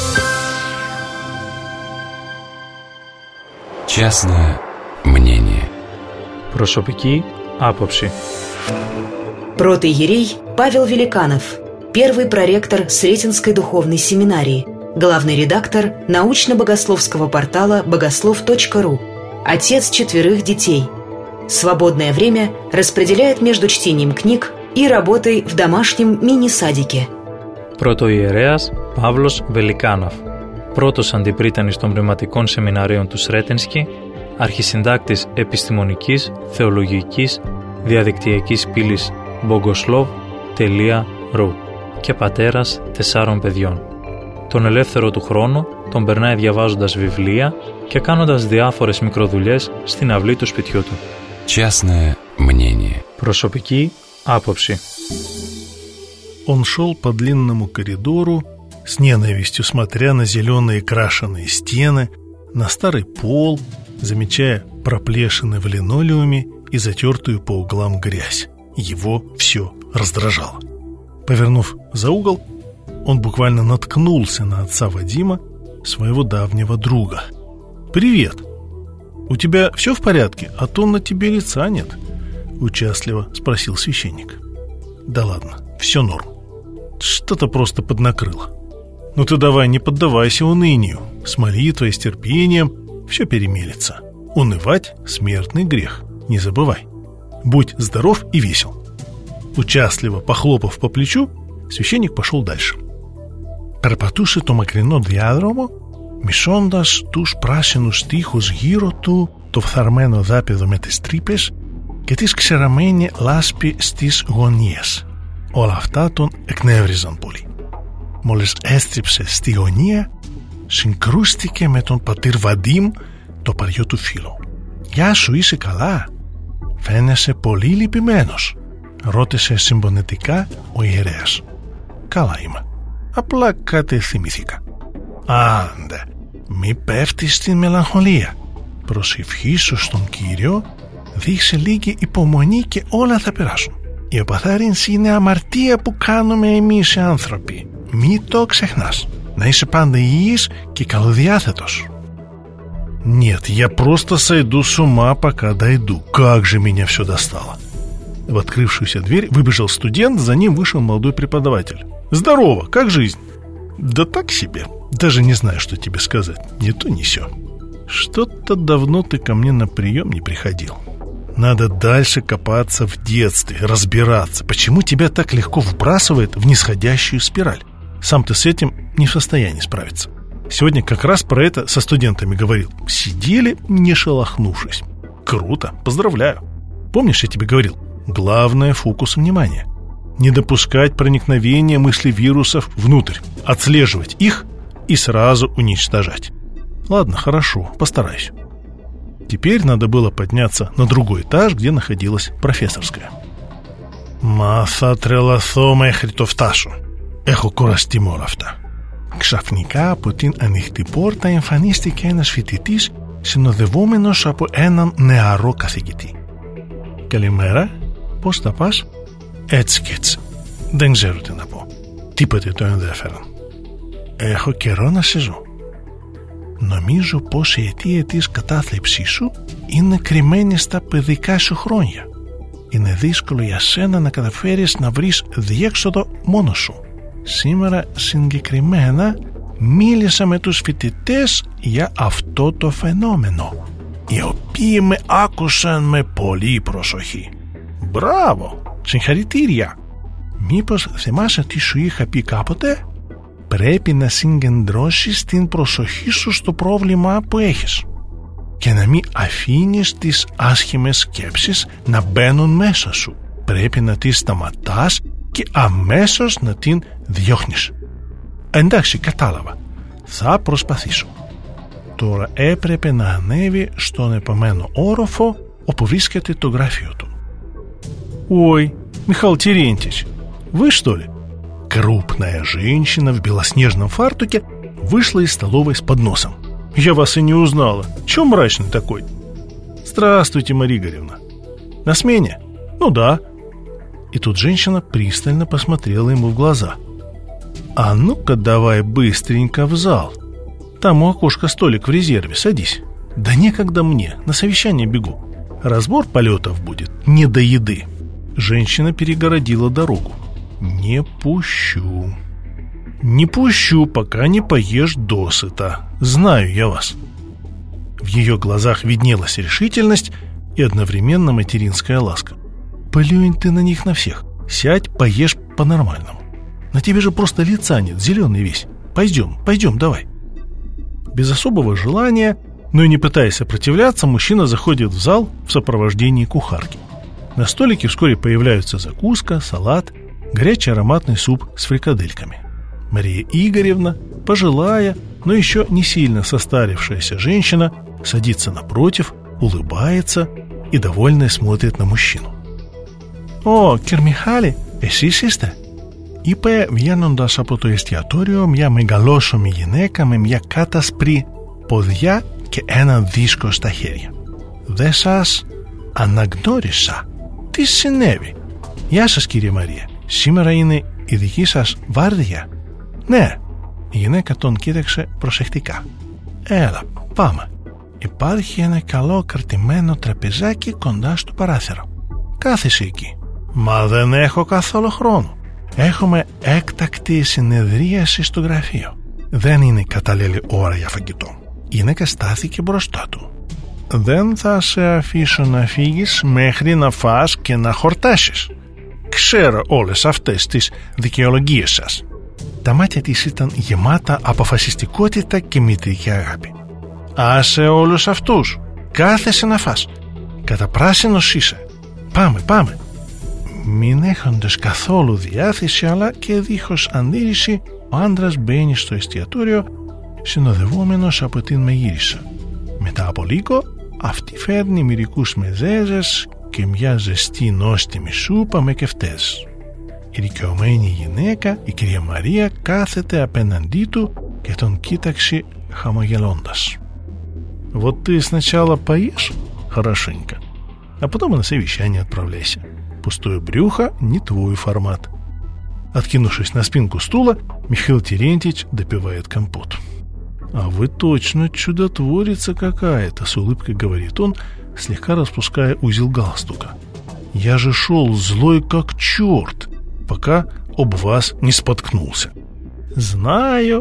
Частное мнение. Προσωπική άποψη. Протоиерей Павел Великанов, первый проректор Сретенской духовной семинарии, главный редактор научно-богословского портала богослов.ру, отец 4 детей. Свободное время распределяет между чтением книг и работой в домашнем μίνι-σадике. Πρωτοϊερέας Παύλος Βελικάνοφ, πρώτος αντιπρίτανης των πνευματικών σεμιναρίων του Σρέτενσκι, αρχισυντάκτης επιστημονικής, θεολογικής, διαδικτυακής πύλης bogoslow.ru και πατέρας 4 παιδιών. Τον ελεύθερο του χρόνο τον περνάει διαβάζοντας βιβλία και κάνοντας διάφορες μικροδουλειές στην αυλή του σπιτιού του. Частное мнение. Προσωπική άποψη. Он шел по длинному коридору, с ненавистью смотря на зеленые крашеные стены, на старый пол, замечая проплешины в линолеуме и затертую по углам грязь. Его все раздражало. Повернув за угол, он буквально наткнулся на отца Вадима, своего давнего друга. «Привет! У тебя все в порядке? А то на тебе лица нет», — участливо спросил священник. «Да ладно, все норм. Что-то просто поднакрыло. Ну ты давай не поддавайся унынию. С молитвой, с терпением все перемелется. Унывать — смертный грех, не забывай. Будь здоров и весел». Участливо похлопав по плечу, священник пошел дальше. Περπατούσε το μακρινό διάδρομο, μισώντας τους πράσινους τοίχους γύρω του, το φθαρμένο δάπεδο με τις τρύπες και τη ξεραμένη λάσπη στις γωνίες. Όλα αυτά τον εκνεύριζαν πολύ. Μόλις έστριψε στη γωνία, συγκρούστηκε με τον πατήρ Βαντίμ, το παλιό του φίλο. «Γεια σου, είσαι καλά? Φαίνεσαι πολύ λυπημένος», ρώτησε συμπονετικά ο ιερέας. «Καλά είμαι. Απλά κάτι θυμήθηκα». «Άντε, μη πέφτεις στην μελαγχολία. Προσευχήσου στον Κύριο, δείξε λίγη υπομονή και όλα θα περάσουν. Η αποθάρρυνση είναι αμαρτία που κάνουμε εμείς οι άνθρωποι. Μη το ξεχνάς. Να είσαι πάντα υγιής και καλοδιάθετος». «Нет, я просто сойду с ума, пока дойду. Как же меня все достало». В открывшуюся дверь выбежал студент, за ним вышел молодой преподаватель. «Здорово, как жизнь?» «Да так себе. Даже не знаю, что тебе сказать. Не то, не сё. Что-то давно ты ко мне на прием не приходил. Надо дальше копаться в детстве, разбираться, почему тебя так легко вбрасывает в нисходящую спираль. Сам ты с этим не в состоянии справиться. Сегодня как раз про это со студентами говорил. Сидели, не шелохнувшись. Круто, поздравляю. Помнишь, я тебе говорил? Главное — фокус внимания. Не допускать проникновения мыслевирусов внутрь, отслеживать их и сразу уничтожать. Ладно, хорошо, постараюсь». Теперь надо было подняться на другой этаж, где находилась профессорская. «Μα θα τρελαθώ μέχρι το φτάσω. Έχω κουραστεί με όλα αυτά». Ξαφνικά από την ανοιχτή πόρτα εμφανίστηκε ένας φοιτητής συνοδευόμενος από έναν νεαρό καθηγητή. «Καλημέρα, πώς θα πας?» «Έτσι και έτσι. Δεν ξέρω τι να πω. Τίποτε το ενδιαφέρον. Έχω καιρό να σε ζω. Νομίζω πως η αιτία της κατάθλιψής σου είναι κρυμμένη στα παιδικά σου χρόνια. Είναι δύσκολο για σένα να καταφέρεις να βρεις διέξοδο μόνος σου. Σήμερα συγκεκριμένα μίλησα με τους φοιτητές για αυτό το φαινόμενο, οι οποίοι με άκουσαν με πολύ προσοχή. Μπράβο, συγχαρητήρια. Μήπως θυμάσαι τι σου είχα πει κάποτε? Πρέπει να συγκεντρώσεις την προσοχή σου στο πρόβλημα που έχεις και να μην αφήνεις τις άσχημες σκέψεις να μπαίνουν μέσα σου. Πρέπει να τις σταματάς και αμέσως να την διώχνεις. Εντάξει, κατάλαβα. Θα προσπαθήσω. Τώρα έπρεπε να ανέβει στον επομένο όροφο όπου вρίσκεται το γραφείο του. «Ой, Михаил Терентьевич, вы что ли?» Крупная женщина в белоснежном фартуке вышла из столовой с подносом. «Я вас и не узнала. Чего мрачный такой?» «Здравствуйте, Мария Игоревна. На смене?» «Ну да». И тут женщина пристально посмотрела ему в глаза. «А ну-ка давай быстренько в зал. Там у окошка столик в резерве, садись». «Да некогда мне, на совещание бегу. Разбор полетов будет не до еды». Женщина перегородила дорогу. «Не пущу. Не пущу, пока не поешь досыта. Знаю я вас». В ее глазах виднелась решительность и одновременно материнская ласка. «Плюнь ты на них на всех. Сядь, поешь по-нормальному. На тебе же просто лица нет, зеленый весь. Пойдем, давай». Без особого желания, но и не пытаясь сопротивляться, мужчина заходит в зал в сопровождении кухарки. На столике вскоре появляются закуска, салат, горячий ароматный суп с фрикадельками. Мария Игоревна, пожилая, но еще не сильно состарившаяся женщина, садится напротив, улыбается и довольно смотрит на μужчину. «Ω, κυρ Μιχάλη, εσείς είστε?» είπε βγαίνοντας από το εστιατόριο μια μεγαλόσωμη γυναίκα με μια κάτασπρη ποδιά και έναν δίσκο στα χέρια. «Δεν σας αναγνώρισα. Τι συνέβη?» «Γεια σας, κύριε Μαρία. Σήμερα είναι η δική σας βάρδια?» «Ναι». Η γυναίκα τον κοίταξε προσεκτικά. «Έλα, πάμε. Υπάρχει ένα καλό κρατημένο τραπεζάκι κοντά στο παράθυρο. Κάθεσαι εκεί». «Μα δεν έχω καθόλου χρόνο. Έχουμε έκτακτη συνεδρίαση στο γραφείο. Δεν είναι κατάλληλη ώρα για φαγητό». Η γυναίκα στάθηκε μπροστά του. «Δεν θα σε αφήσω να φύγεις μέχρι να φας και να χορτάσεις. ξέρω όλες αυτές τις δικαιολογίες σας». Τα μάτια της ήταν γεμάτα αποφασιστικότητα και μητρική αγάπη. «Άσε όλους αυτούς, κάθεσαι να φας. Καταπράσινος είσαι. Πάμε». Μην έχοντας καθόλου διάθεση αλλά και δίχως αντίρρηση, ο άντρας μπαίνει στο εστιατόριο συνοδευόμενος από την μεγύρισα. Μετά από λίγο αυτή φέρνει μερικούς μεζέζες και μια ζεστή νόστιμη σούπα με κεφτές. Η δικαιωμένη γυναίκα, η κυρία Μαρία, κάθεται απέναντί του και τον κοίταξε χαμογελώντας. «Вот ты сначала поешь хорошенько, а потом на совещание отправляйся. Пустое брюхо не твой формат». Откинувшись на спинку стула, Михаил Терентьевич допивает компот. «А вы точно чудотворица какая-то», — с улыбкой говорит он, слегка распуская узел галстука. «Я же шел злой как черт, пока об вас не споткнулся. Знаю.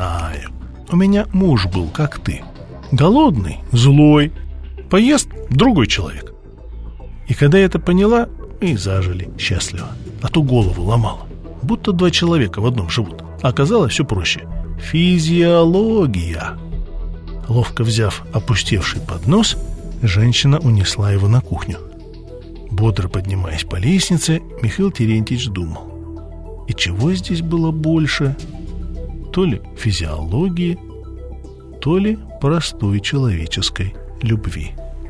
У меня муж был, как ты. Голодный, злой, поест другой человек». И когда я это поняла, мы и зажили счастливо, а то голову ломала. Будто два человека в одном живут. А оказалось все проще. Физиология. Ловко взяв опустевший поднос, женщина унесла его на кухню. Бодро поднимаясь по лестнице, Михаил Терентьевич думал: и чего здесь было больше? То ли физиологии, то ли простой человеческой любви.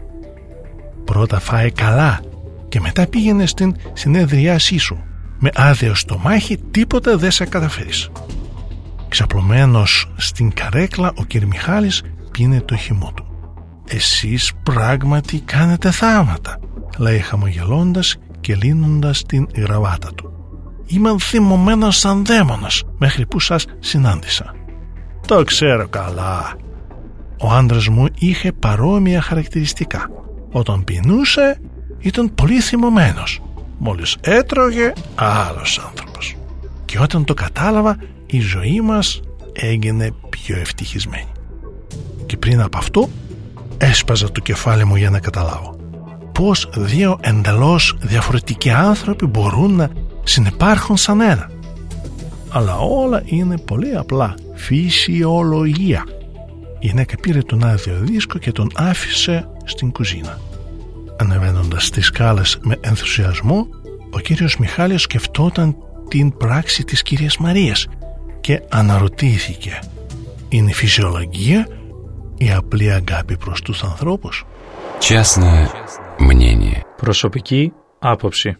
Πρώτα φάε καλά και μετά πήγαινε στην συνεδριάσή σου. Με άδειο στομάχι τίποτα δεν σε καταφέρεις. Ξαπλωμένος στην καρέκλα, ο κ. Μιχάλης πίνε το χυμό του. «Εσείς πράγματι κάνετε θάματα», λέει χαμογελώντας και λύνοντας την γραβάτα του. «Είμαι θυμωμένος σαν δαίμονας μέχρι που σας συνάντησα». «Το ξέρω καλά». Ο άντρας μου είχε παρόμοια χαρακτηριστικά. Όταν πεινούσε ήταν πολύ θυμωμένος. Μόλις έτρωγε, άλλος άνθρωπος. Και όταν το κατάλαβα, η ζωή μας έγινε πιο ευτυχισμένη. Και πριν από αυτό έσπαζα το κεφάλι μου για να καταλάβω πως δύο εντελώς διαφορετικοί άνθρωποι μπορούν να συνυπάρχουν σαν ένα. Αλλά όλα είναι πολύ απλά φυσιολογία. Η γυναίκα πήρε τον άδειο δίσκο και τον άφησε στην κουζίνα. Ανεβαίνοντας τις σκάλες με ενθουσιασμό, ο κύριος Μιχάλης σκεφτόταν την πράξη της κυρίας Μαρίας και αναρωτήθηκε: είναι φυσιολογία η απλή αγάπη προς τους ανθρώπους? Частное мнение. Προσωπική άποψη.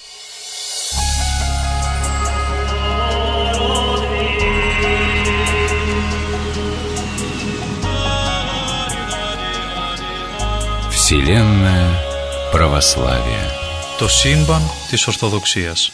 Вселенная православия. Το σύμπαν της Ορθοδοξίας.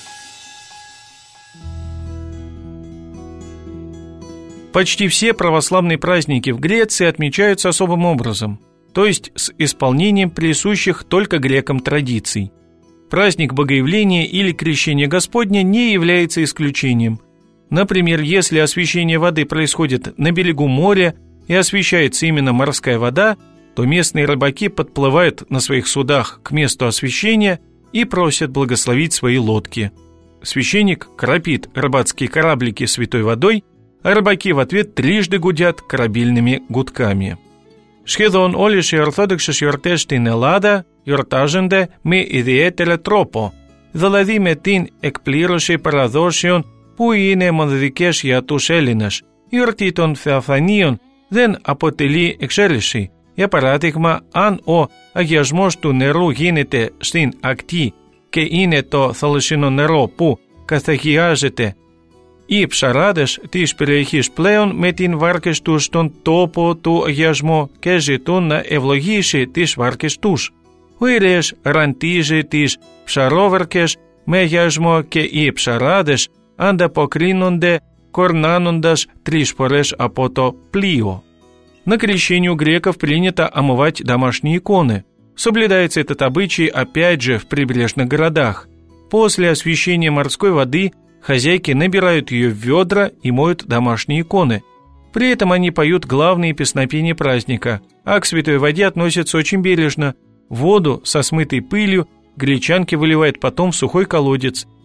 Почти все православные праздники в Греции отмечаются особым образом, то есть с исполнением присущих только грекам традиций. Праздник Богоявления или Крещения Господня не является исключением. Например, если освящение воды происходит на берегу моря и освящается именно морская вода, то местные рыбаки подплывают на своих судах к месту освящения и просят благословить свои лодки. Священник кропит рыбацкие кораблики святой водой, а рыбаки в ответ трижды гудят корабельными гудками. Σχεδόν όλες οι ορθόδοξες γιορτές στην Ελλάδα γιορτάζονται με ιδιαίτερο τρόπο, δηλαδή με την εκπλήρωση παραδόσεων που είναι μοναδικές για τους Έλληνες. Η γιορτή των Θεοφανίων δεν αποτελεί εξαίρεση. Για παράδειγμα, αν ο αγιασμός του νερού γίνεται στην ακτή και είναι το θαλασσινό νερό που καθαγιάζεται, οι ψαράδες της περιοχής πλέον με την βάρκες τους στον τόπο του αγιασμού και ζητούν να ευλογήσει τις βάρκες τους. Ο ιερέας ραντίζει τις ψαρόβαρκες με αγιασμό και οι ψαράδες ανταποκρίνονται κορνάνοντας 3 φορές από το πλοίο. На крещении у греков принято омывать домашние иконы. Соблюдается этот обычай опять же в прибрежных городах. После освящения морской воды хозяйки набирают ее в ведра и моют домашние иконы. При этом они поют главные песнопения праздника, а к святой воде относятся очень бережно. Воду со смытой пылью гречанки выливают потом в сухой колодец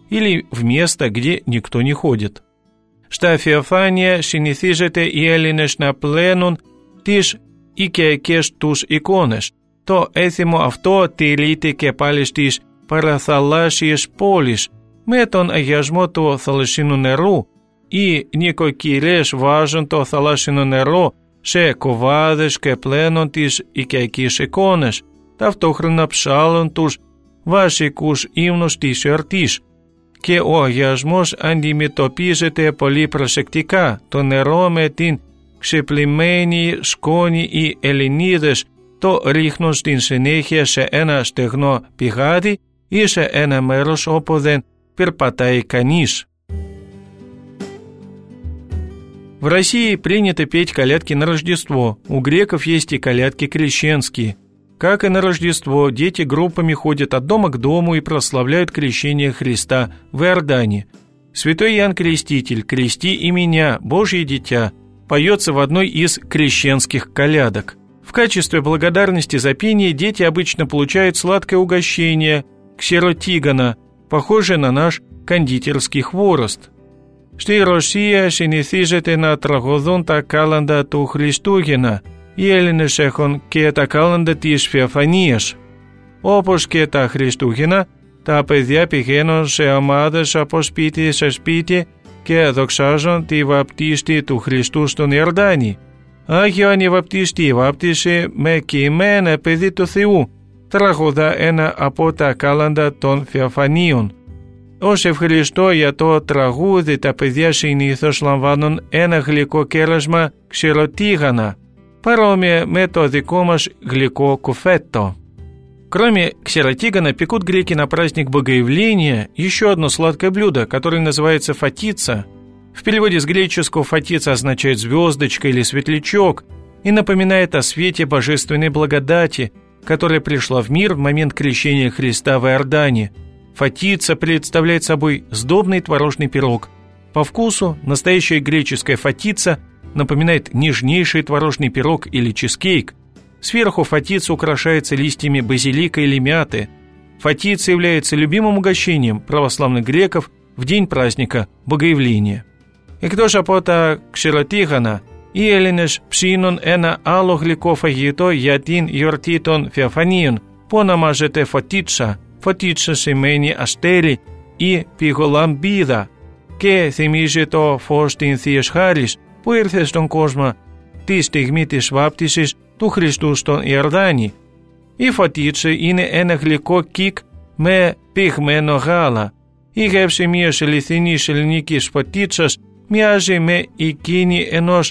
или в место, где никто не ходит. Στα Θεοφάνεια συνηθίζεται οι Έλληνες να πλένουν τις οικιακές τους εικόνες. Το έθιμο αυτό τηρείται και πάλι στις παραθαλάσσιες πόλεις. Με τον αγιασμό του θαλασσινού νερού, οι νοικοκυρές βάζουν το θαλάσσινο νερό σε κοβάδες και πλένουν τις οικιακές εικόνες. Ταυτόχρονα ψάλλουν τους βασικούς ύμνους της εορτής. Και ο αγιασμός αντιμετωπίζεται πολύ προσεκτικά. Το νερό με την ξεπλημμένη σκόνη οι Ελληνίδες το ρίχνουν στην συνέχεια σε ένα στεγνό πηγάδι ή σε ένα μέρος όπου δεν περπατάει κανείς. В России принято петь колядки на Рождество. У греков есть и колядки крещенские. Как и на Рождество, дети группами ходят от дома к дому и прославляют крещение Христа в Иордане. «Святой Иоанн Креститель, крести и меня, Божье дитя» поется в одной из крещенских колядок. В качестве благодарности за пение дети обычно получают сладкое угощение ксеротигана, похожее на наш кондитерский χворост. Στη Ρωσία συνηθίζεται να τραγουδούν τα κάλαντα του Χριστούγεννα. Οι Έλληνες έχουν και τα κάλαντα της Θεοφανίας. Όπως και τα Χριστούγεννα, τα παιδιά πηγαίνουν σε ομάδες από σπίτι σε σπίτι και δοξάζουν τη βαπτίστη του Χριστού στον Ιορδάνη. Άγιο Ανεβαπτίστη, βάπτισε με και εμένα, παιδί του Θεού, τραγουδά ένα από τα κάλαντα των Θεοφανίων. Ως ευχαριστώ για το τραγούδι, τα παιδιά συνήθως λαμβάνουν ένα γλυκό κέρασμα ξεροτίγανα, παρόμοια με το δικό μας γλυκό κουφέτο. Кроме ксеротигана пекут греки на праздник Богоявления еще одно сладкое блюдо, которое называется фатица. В переводе с греческого фатица означает звездочка или светлячок и напоминает о свете божественной благодати, которая пришла в мир в момент крещения Христа в Иордане. Фатица представляет собой сдобный творожный пирог. По вкусу настоящая греческая фатица напоминает нежнейший творожный пирог или чизкейк. Сверху фатица украшается листьями базилика или мяты. Фатица является любимым угощением православных греков в день праздника Богоявления. Εκτός από τα ξεροτίγανα, οι Έλληνες ψήνουν ένα άλλο γλυκό φαγητό για την γιορτή των Θεοφανίων που ονομάζεται φωτίτσα. Φωτίτσα σημαίνει αστέρι ή πηγολαμπίδα και θυμίζει το φως της Θείας Χάρης που ήρθε στον κόσμο τη στιγμή της βάπτισης του Χριστού στον Ιορδάνη. Η φωτίτσα είναι ένα γλυκό κικ με πυγμένο γάλα. Η γεύση μιας αληθινής ελληνικής φωτίτσας μοιάζει με εκείνη ενός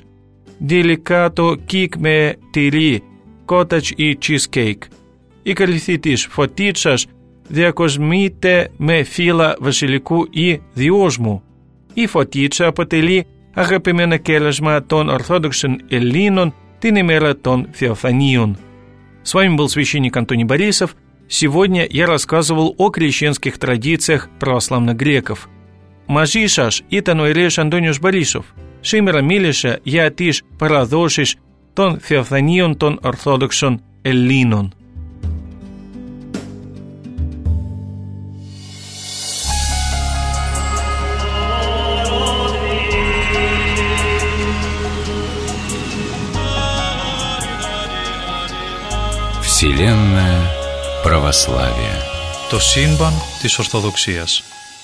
ντελικάτο κικ με τυρί, κότατζ ή cheesecake. Η καλυθή της φωτίτσας διακοσμείται με φύλλα βασιλικού ή διόσμου. Η φωτίτσα αποτελεί αγαπημένο κέρασμα των Ορθόδοξων Ελλήνων την ημέρα των Θεοφανίων. С вами был священник Антоний Борисов. Сегодня я рассказывал о крещенских традициях православных греков. Μαζί σας ήταν ο ιερέας Αντώνιος Борисов. Σήμερα μίλησα για τις παραδόσεις των Θεοφανίων των Ορθόδοξων Ελλήνων. Вселенная православия. Το σύμπαν της Ορθοδοξίας.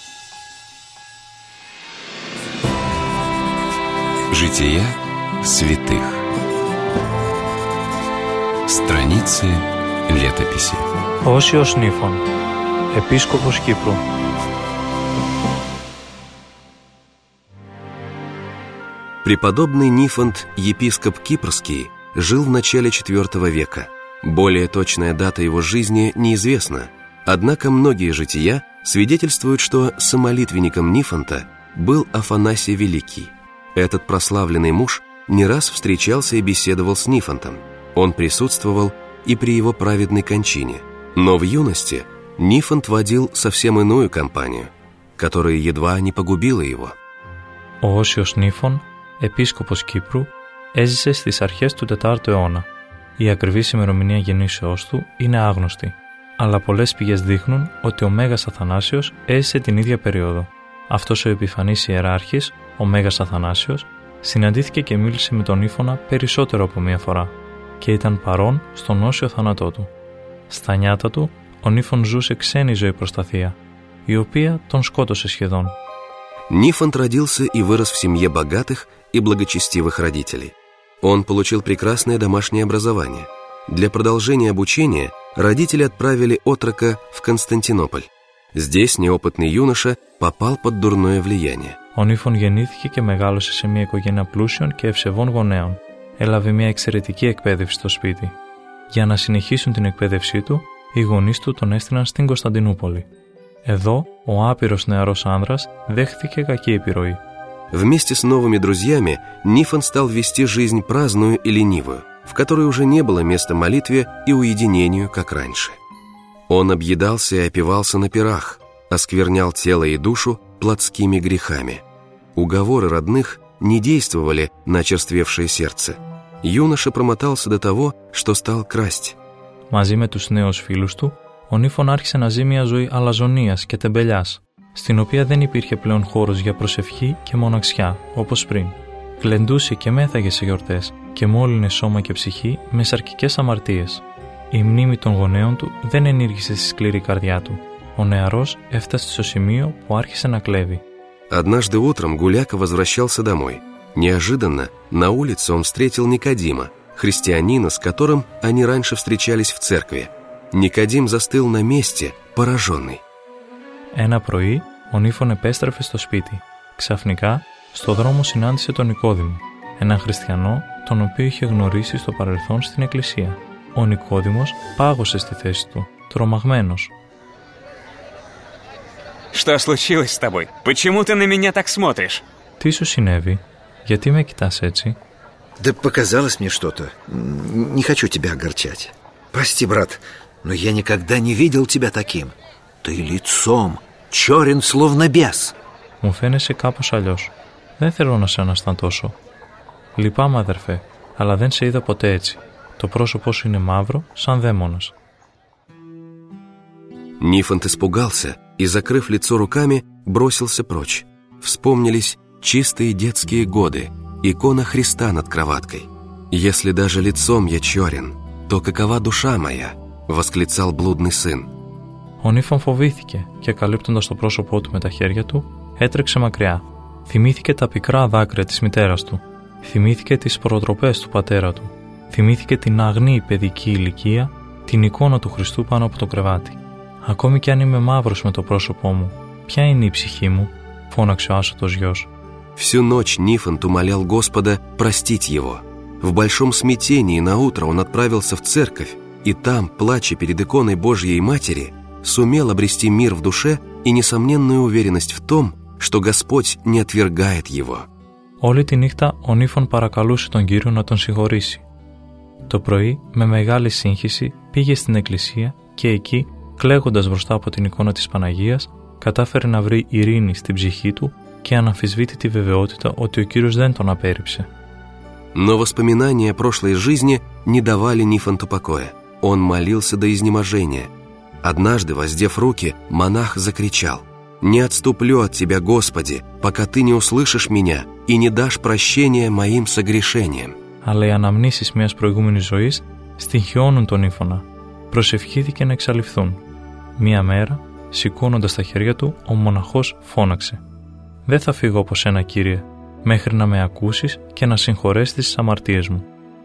Жития святых. Страницы летописи. Όσιος Νίφων, Επίσκοπος Κύπρου. Преподобный Нифонт, епископ Кипрский, жил в начале IV века. Более точная дата его жизни неизвестна, однако многие жития свидетельствуют, что самолитвенником Нифонта был Афанасий Великий. Этот прославленный муж не раз встречался и беседовал с Нифонтом. Он присутствовал и при его праведной кончине. Но в юности Нифонт водил совсем иную компанию, которая едва не погубила его. Ο Όσιος Νίφων, Επίσκοπος Κύπρου, έζησε στις αρχές του 4ου αιώνα. Η ακριβής ημερομηνία γεννήσεώς του είναι άγνωστη. αλλά πολλές πηγές δείχνουν ότι ο Μέγας Αθανάσιος έζησε την ίδια περίοδο. Αυτός ο επιφανής ιεράρχης, ο Μέγας Αθανάσιος, συναντήθηκε και μίλησε με τον Ήφωνα περισσότερο από μία φορά και ήταν παρόν στον όσιο θάνατό του. Στα νιάτα του, ο Νύφων ζούσε ξένη ζωή προς τα θεία, η οποία τον σκότωσε σχεδόν. Нифонт родился и вырос в семье богатых и благочестивых родителей. Он получил прекрасное домашнее образование. Для продолжения обучения родители отправили отрока в Константинополь. Здесь неопытный юноша попал под дурное влияние. Ο Νύφων γεννήθηκε και μεγάλωσε σε μια οικογένεια πλούσιων και ευσεβών γονέων. Έλαβε μια εξαιρετική εκπαίδευση στο σπίτι. Για να συνεχίσουν την εκπαίδευσή του, οι γονείς του τον έστειλαν στην Κωνσταντινούπολη. Εδώ, ο άπειρος νεαρός άνδρας δέχθηκε κακή επιρροή. Вместе с новыми друзьями Нифон стал вести жизнь праздную и ленивую, в которой уже не было места молитве и уединению, как раньше. Он объедался и опивался на пирах, осквернял тело и душу плотскими грехами. Уговоры родных не действовали на очерствевшее сердце. Юноша промотался до того, что стал красть. Μαζί με τους νέους φίλους του, ο Νύφων άρχισε να ζει μια ζωή αλαζονίας και τεμπελιάς, στην οποία δεν υπήρχε πλέον χώρος για προσευχή και μοναξιά, όπως πριν. Γλεντούσε και μέθαγε σε γιορτές και μόλυνε σώμα και ψυχή με σαρκικές αμαρτίες. Η μνήμη των γονέων του δεν ενήργησε στη σκληρή καρδιά του. Ο νεαρός έφτασε στο σημείο που άρχισε να κλέβει. Однажды утром Гуляка возвращался домой. Неожиданно на улице он встретил Никодима, христианина, с которым они раньше встречались в церкви. Никодим застыл на месте, пораженный. Ένα πρωί, ο Νύφων επέστρεφε στο σπίτι. Ξαφνικά, στο δρόμο συνάντησε τον Νικόδημο, έναν χριστιανό, τον οποίο είχε γνωρίσει στο παρελθόν στην εκκλησία. Ο Νικόδημος πάγωσε στη θέση του, τρομαγμένος. Что случилось с тобой? Почему ты на меня так смотришь? Τι σου συνέβη? Γιατί με κοιτάς έτσι? Да показалось мне что-то. Не хочу тебя огорчать. Прости, брат, но я никогда не видел тебя таким. Ты лицом черен, словно бес. Μου φαίνεσαι κάπως αλλιώς. Δεν θέλω να σε αναστατώσω. Λυπάμαι, αδερφέ, αλλά δεν σε είδα ποτέ έτσι. Το πρόσωπό σου είναι μαύρο, σαν δαίμονας. Нифонт испугался и, закрыв лицо руками, бросился прочь. Вспомнились чистые детские годы, икона Христа над кроваткой. «Если даже лицом я черен, то какова душа моя?» — восклицал блудный сын. Ο Νύφων φοβήθηκε και, καλύπτοντας το πρόσωπό του με τα χέρια του, έτρεξε μακριά. Θυμήθηκε τα πικρά δάκρυα της μητέρας του. Θυμήθηκε τις προτροπές του πατέρα του. Θυμήθηκε την αγνή παιδική ηλικία, την εικόνα του Χριστού πάνω από το κρεβάτι. «Ακόμη κι αν είμαι μαύρος με το πρόσωπό μου, ποια είναι η ψυχή μου?» φώναξε ο άσωτος γιος. Всю ночь Нифонт умолял Господа простить его. В большом смятении наутро он отправился в церковь, и там, плача перед иконой Божьей Матери, сумел обрести мир в душе и несомненную уверенность в том, что Господь не отвергает его. Όλη τη νύχτα ο Νύφων παρακαλούσε τον Κύριο να τον συγχωρήσει. Το πρωί, με μεγάλη σύγχυση, πήγε στην εκκλησία και εκεί, κλαίγοντας μπροστά από την εικόνα της Παναγίας, κατάφερε να βρει ειρήνη στην ψυχή του και αναμφισβήτητη βεβαιότητα ότι ο Κύριος δεν τον απέρριψε. Но воспоминания прошлой жизни не давали Нифонту покоя. Он молился до изнеможения. Однажды, воздев руки, монах закричал: «Не отступлю от Тебя, Господи, пока Ты не услышишь меня и не дашь прощения моим согрешениям». Αλλά οι αναμνήσεις μιας προηγούμενης ζωής στοιχειώνουν τον Νύφωνα. Προσευχήθηκε να εξαλειφθούν. Μία μέρα, σηκώνοντας τα χέρια του, ο μοναχός φώναξε: «Δεν θα φύγω από σένα, Κύριε, μέχρι να με ακούσεις και να συγχωρέσεις τις αμαρτίες μου».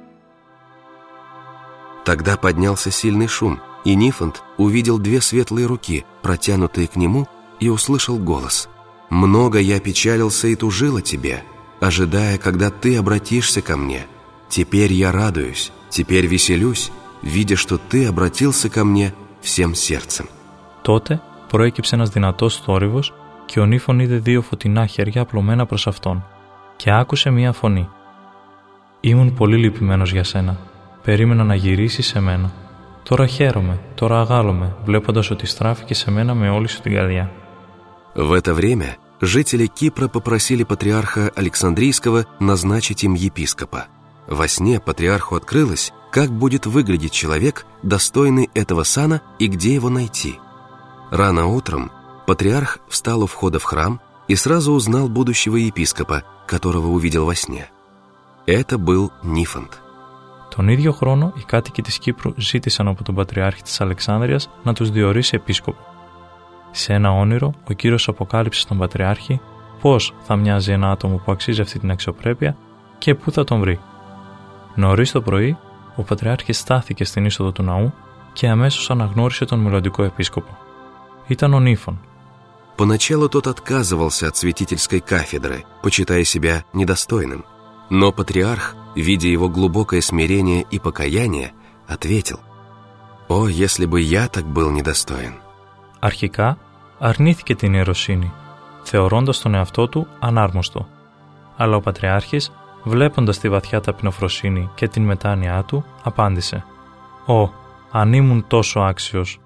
Тогда поднялся сильный шум, и Нифонт увидел две светлые руки, протянутые к нему, и услышал голос: «Много я печалился и тужил о тебе, ожидая, когда ты обратишься ко мне. Теперь я радуюсь, теперь веселюсь, видя, что ты обратился ко мне всем сердцем». Τότε προέκυψε ένας δυνατός θόρυβος και ο Νύφων είδε δύο φωτεινά χέρια απλωμένα προς αυτόν και άκουσε μία φωνή: «Ήμουν πολύ λυπημένος για σένα. Περίμενα να γυρίσεις σε μένα. Τώρα χαίρομαι, τώρα αγάλομαι, βλέποντας ότι στράφηκες σε μένα με όλη σου την καρδιά». В это время жители Кипра попросили патриарха Александрийского назначить им епископа. Во сне патриарху открылось, как будет выглядеть человек, достойный этого сана, и где его найти. Рано утром патриарх встал у входа в храм и сразу узнал будущего епископа, которого увидел во сне. Это был Νίφαντ. Τον ίδιο χρόνο, οι κάτοικοι της Κύπρου ζήτησαν από τον Πατριάρχη της Αλεξάνδρειας να τους διορίσει επίσκοπο. Σε ένα όνειρο, ο Κύριος αποκάλυψε στον Πατριάρχη πώς θα μοιάζει ένα άτομο που αξίζει αυτή την αξιοπρέπεια και πού θα τον βρει. Νωρίς το πρωί, ο Πατριάρχης στάθηκε στην είσοδο του ναού και αμέσως αναγνώρισε τον μελλοντικό επίσκοπο. Ήταν ο Νίφων. Поначалу тот отказывался от святительской кафедры, почитая себя недостойным. Но патриарх, видя его глубокое смирение и покаяние, ответил: «О, если бы я так был недостоин». Αρχικά, αρνήθηκε την ιεροσύνη, θεωρώντας τον εαυτό του ανάρμοστο. Αλλά ο Πατριάρχης, βλέποντας τη βαθιά ταπεινοφροσύνη και την μετάνοιά του, απάντησε: «Ω, αν ήμουν τόσο άξιος».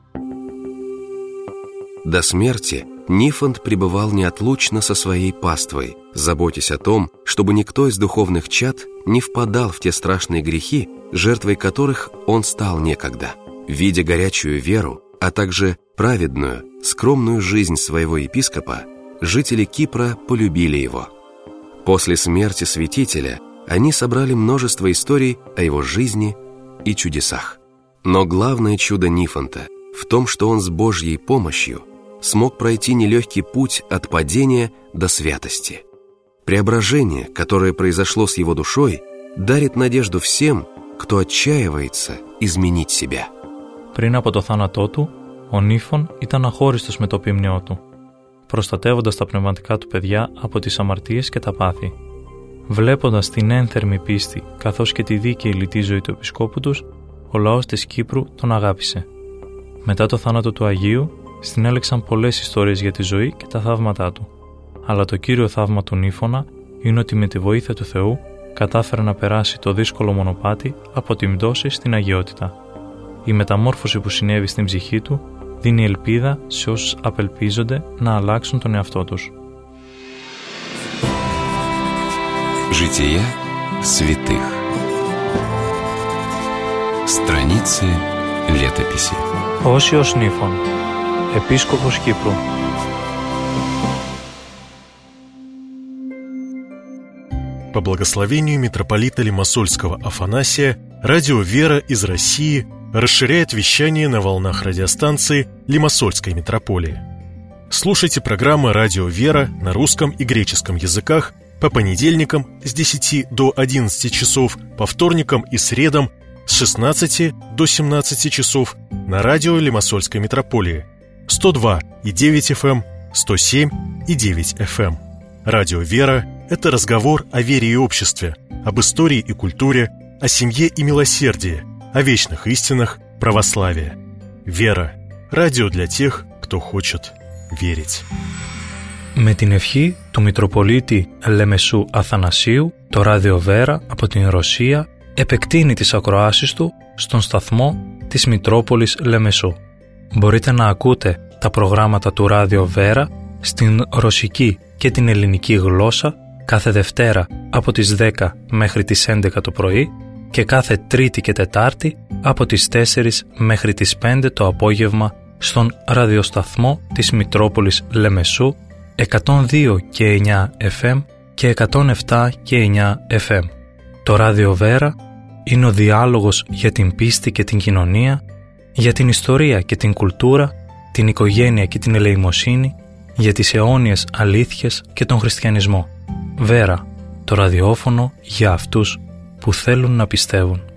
До смерти Νίφαντ пребывал неотлучно со своей паствой, заботясь о том, чтобы никто из духовных чад не впадал в те страшные грехи, жертвой которых он стал некогда. Видя горячую веру, а также праведную, скромную жизнь своего епископа, жители Кипра полюбили его. После смерти святителя они собрали множество историй о его жизни и чудесах. Но главное чудо Νίφαντα в том, что он с Божьей помощью смог пройти нелегкий путь от падения до святости. Преображение, которое произошло с его душой, дарит надежду всем, кто отчаивается изменить себя. Πριν από το θάνατό του, ο Νίφων ήταν αχώριστος με το ποιμνιό του, προστατεύοντας τα πνευματικά του παιδιά από τις αμαρτίες και τα πάθη. Βλέποντας την ένθερμη πίστη καθώς και τη δίκαιη λιτή ζωή του επισκόπου τους, ο λαός της Κύπρου τον αγάπησε. Μετά το θάνατο του Αγίου, συνέλεξαν πολλές ιστορίες για τη ζωή και τα θαύματά του. Αλλά το κύριο θαύμα του Νίφωνα είναι ότι με τη βοήθεια του Θεού κατάφερε να περάσει το δύσκολο μονοπάτι από την πτώση στην αγιότητα. Η μεταμόρφωση που συνέβη στην ψυχή του δίνει ελπίδα σε όσους απελπίζονται να αλλάξουν τον εαυτό τους. Жития святых. Страницы летописи. Όσιος Νίφων, Επίσκοπος Κύπρου. По благословению митрополита Лимассольского Афанасия, радио «Вера» из России расширяет вещание на волнах радиостанции Лимассольской митрополии. Слушайте программы «Радио «Вера» на русском и греческом языках по понедельникам с 10 до 11 часов, по вторникам и средам с 16 до 17 часов на радио Лимассольской митрополии 102,9 FM, 107,9 FM. Радио «Вера» — это разговор о вере и обществе, об истории и культуре, о семье и милосердии, о вечных истинах православия. «Вера» — радио для тех, кто хочет верить. Με την ευχή του Μητροπολίτη Λεμεσού Αθανασίου, το ράδιο Βέρα από την Ρωσία επεκτείνει τις ακροάσεις του στον σταθμό της Μητρόπολης Λεμεσού. Μπορείτε να ακούτε τα προγράμματα του ράδιο Βέρα στην ρωσική και την ελληνική γλώσσα κάθε Δευτέρα από τις 10 μέχρι τις 11 το πρωί και κάθε Τρίτη και Τετάρτη από τις 4 μέχρι τις 5 το απόγευμα στον ραδιοσταθμό της Μητρόπολης Λεμεσού 102 και 9 FM και 107 και 9 FM. Το ράδιο Βέρα είναι ο διάλογος για την πίστη και την κοινωνία, για την ιστορία και την κουλτούρα, την οικογένεια και την ελεημοσύνη, για τις αιώνιες αλήθειες και τον χριστιανισμό. Βέρα, το ραδιόφωνο για αυτούς που θέλουν να πιστεύουν.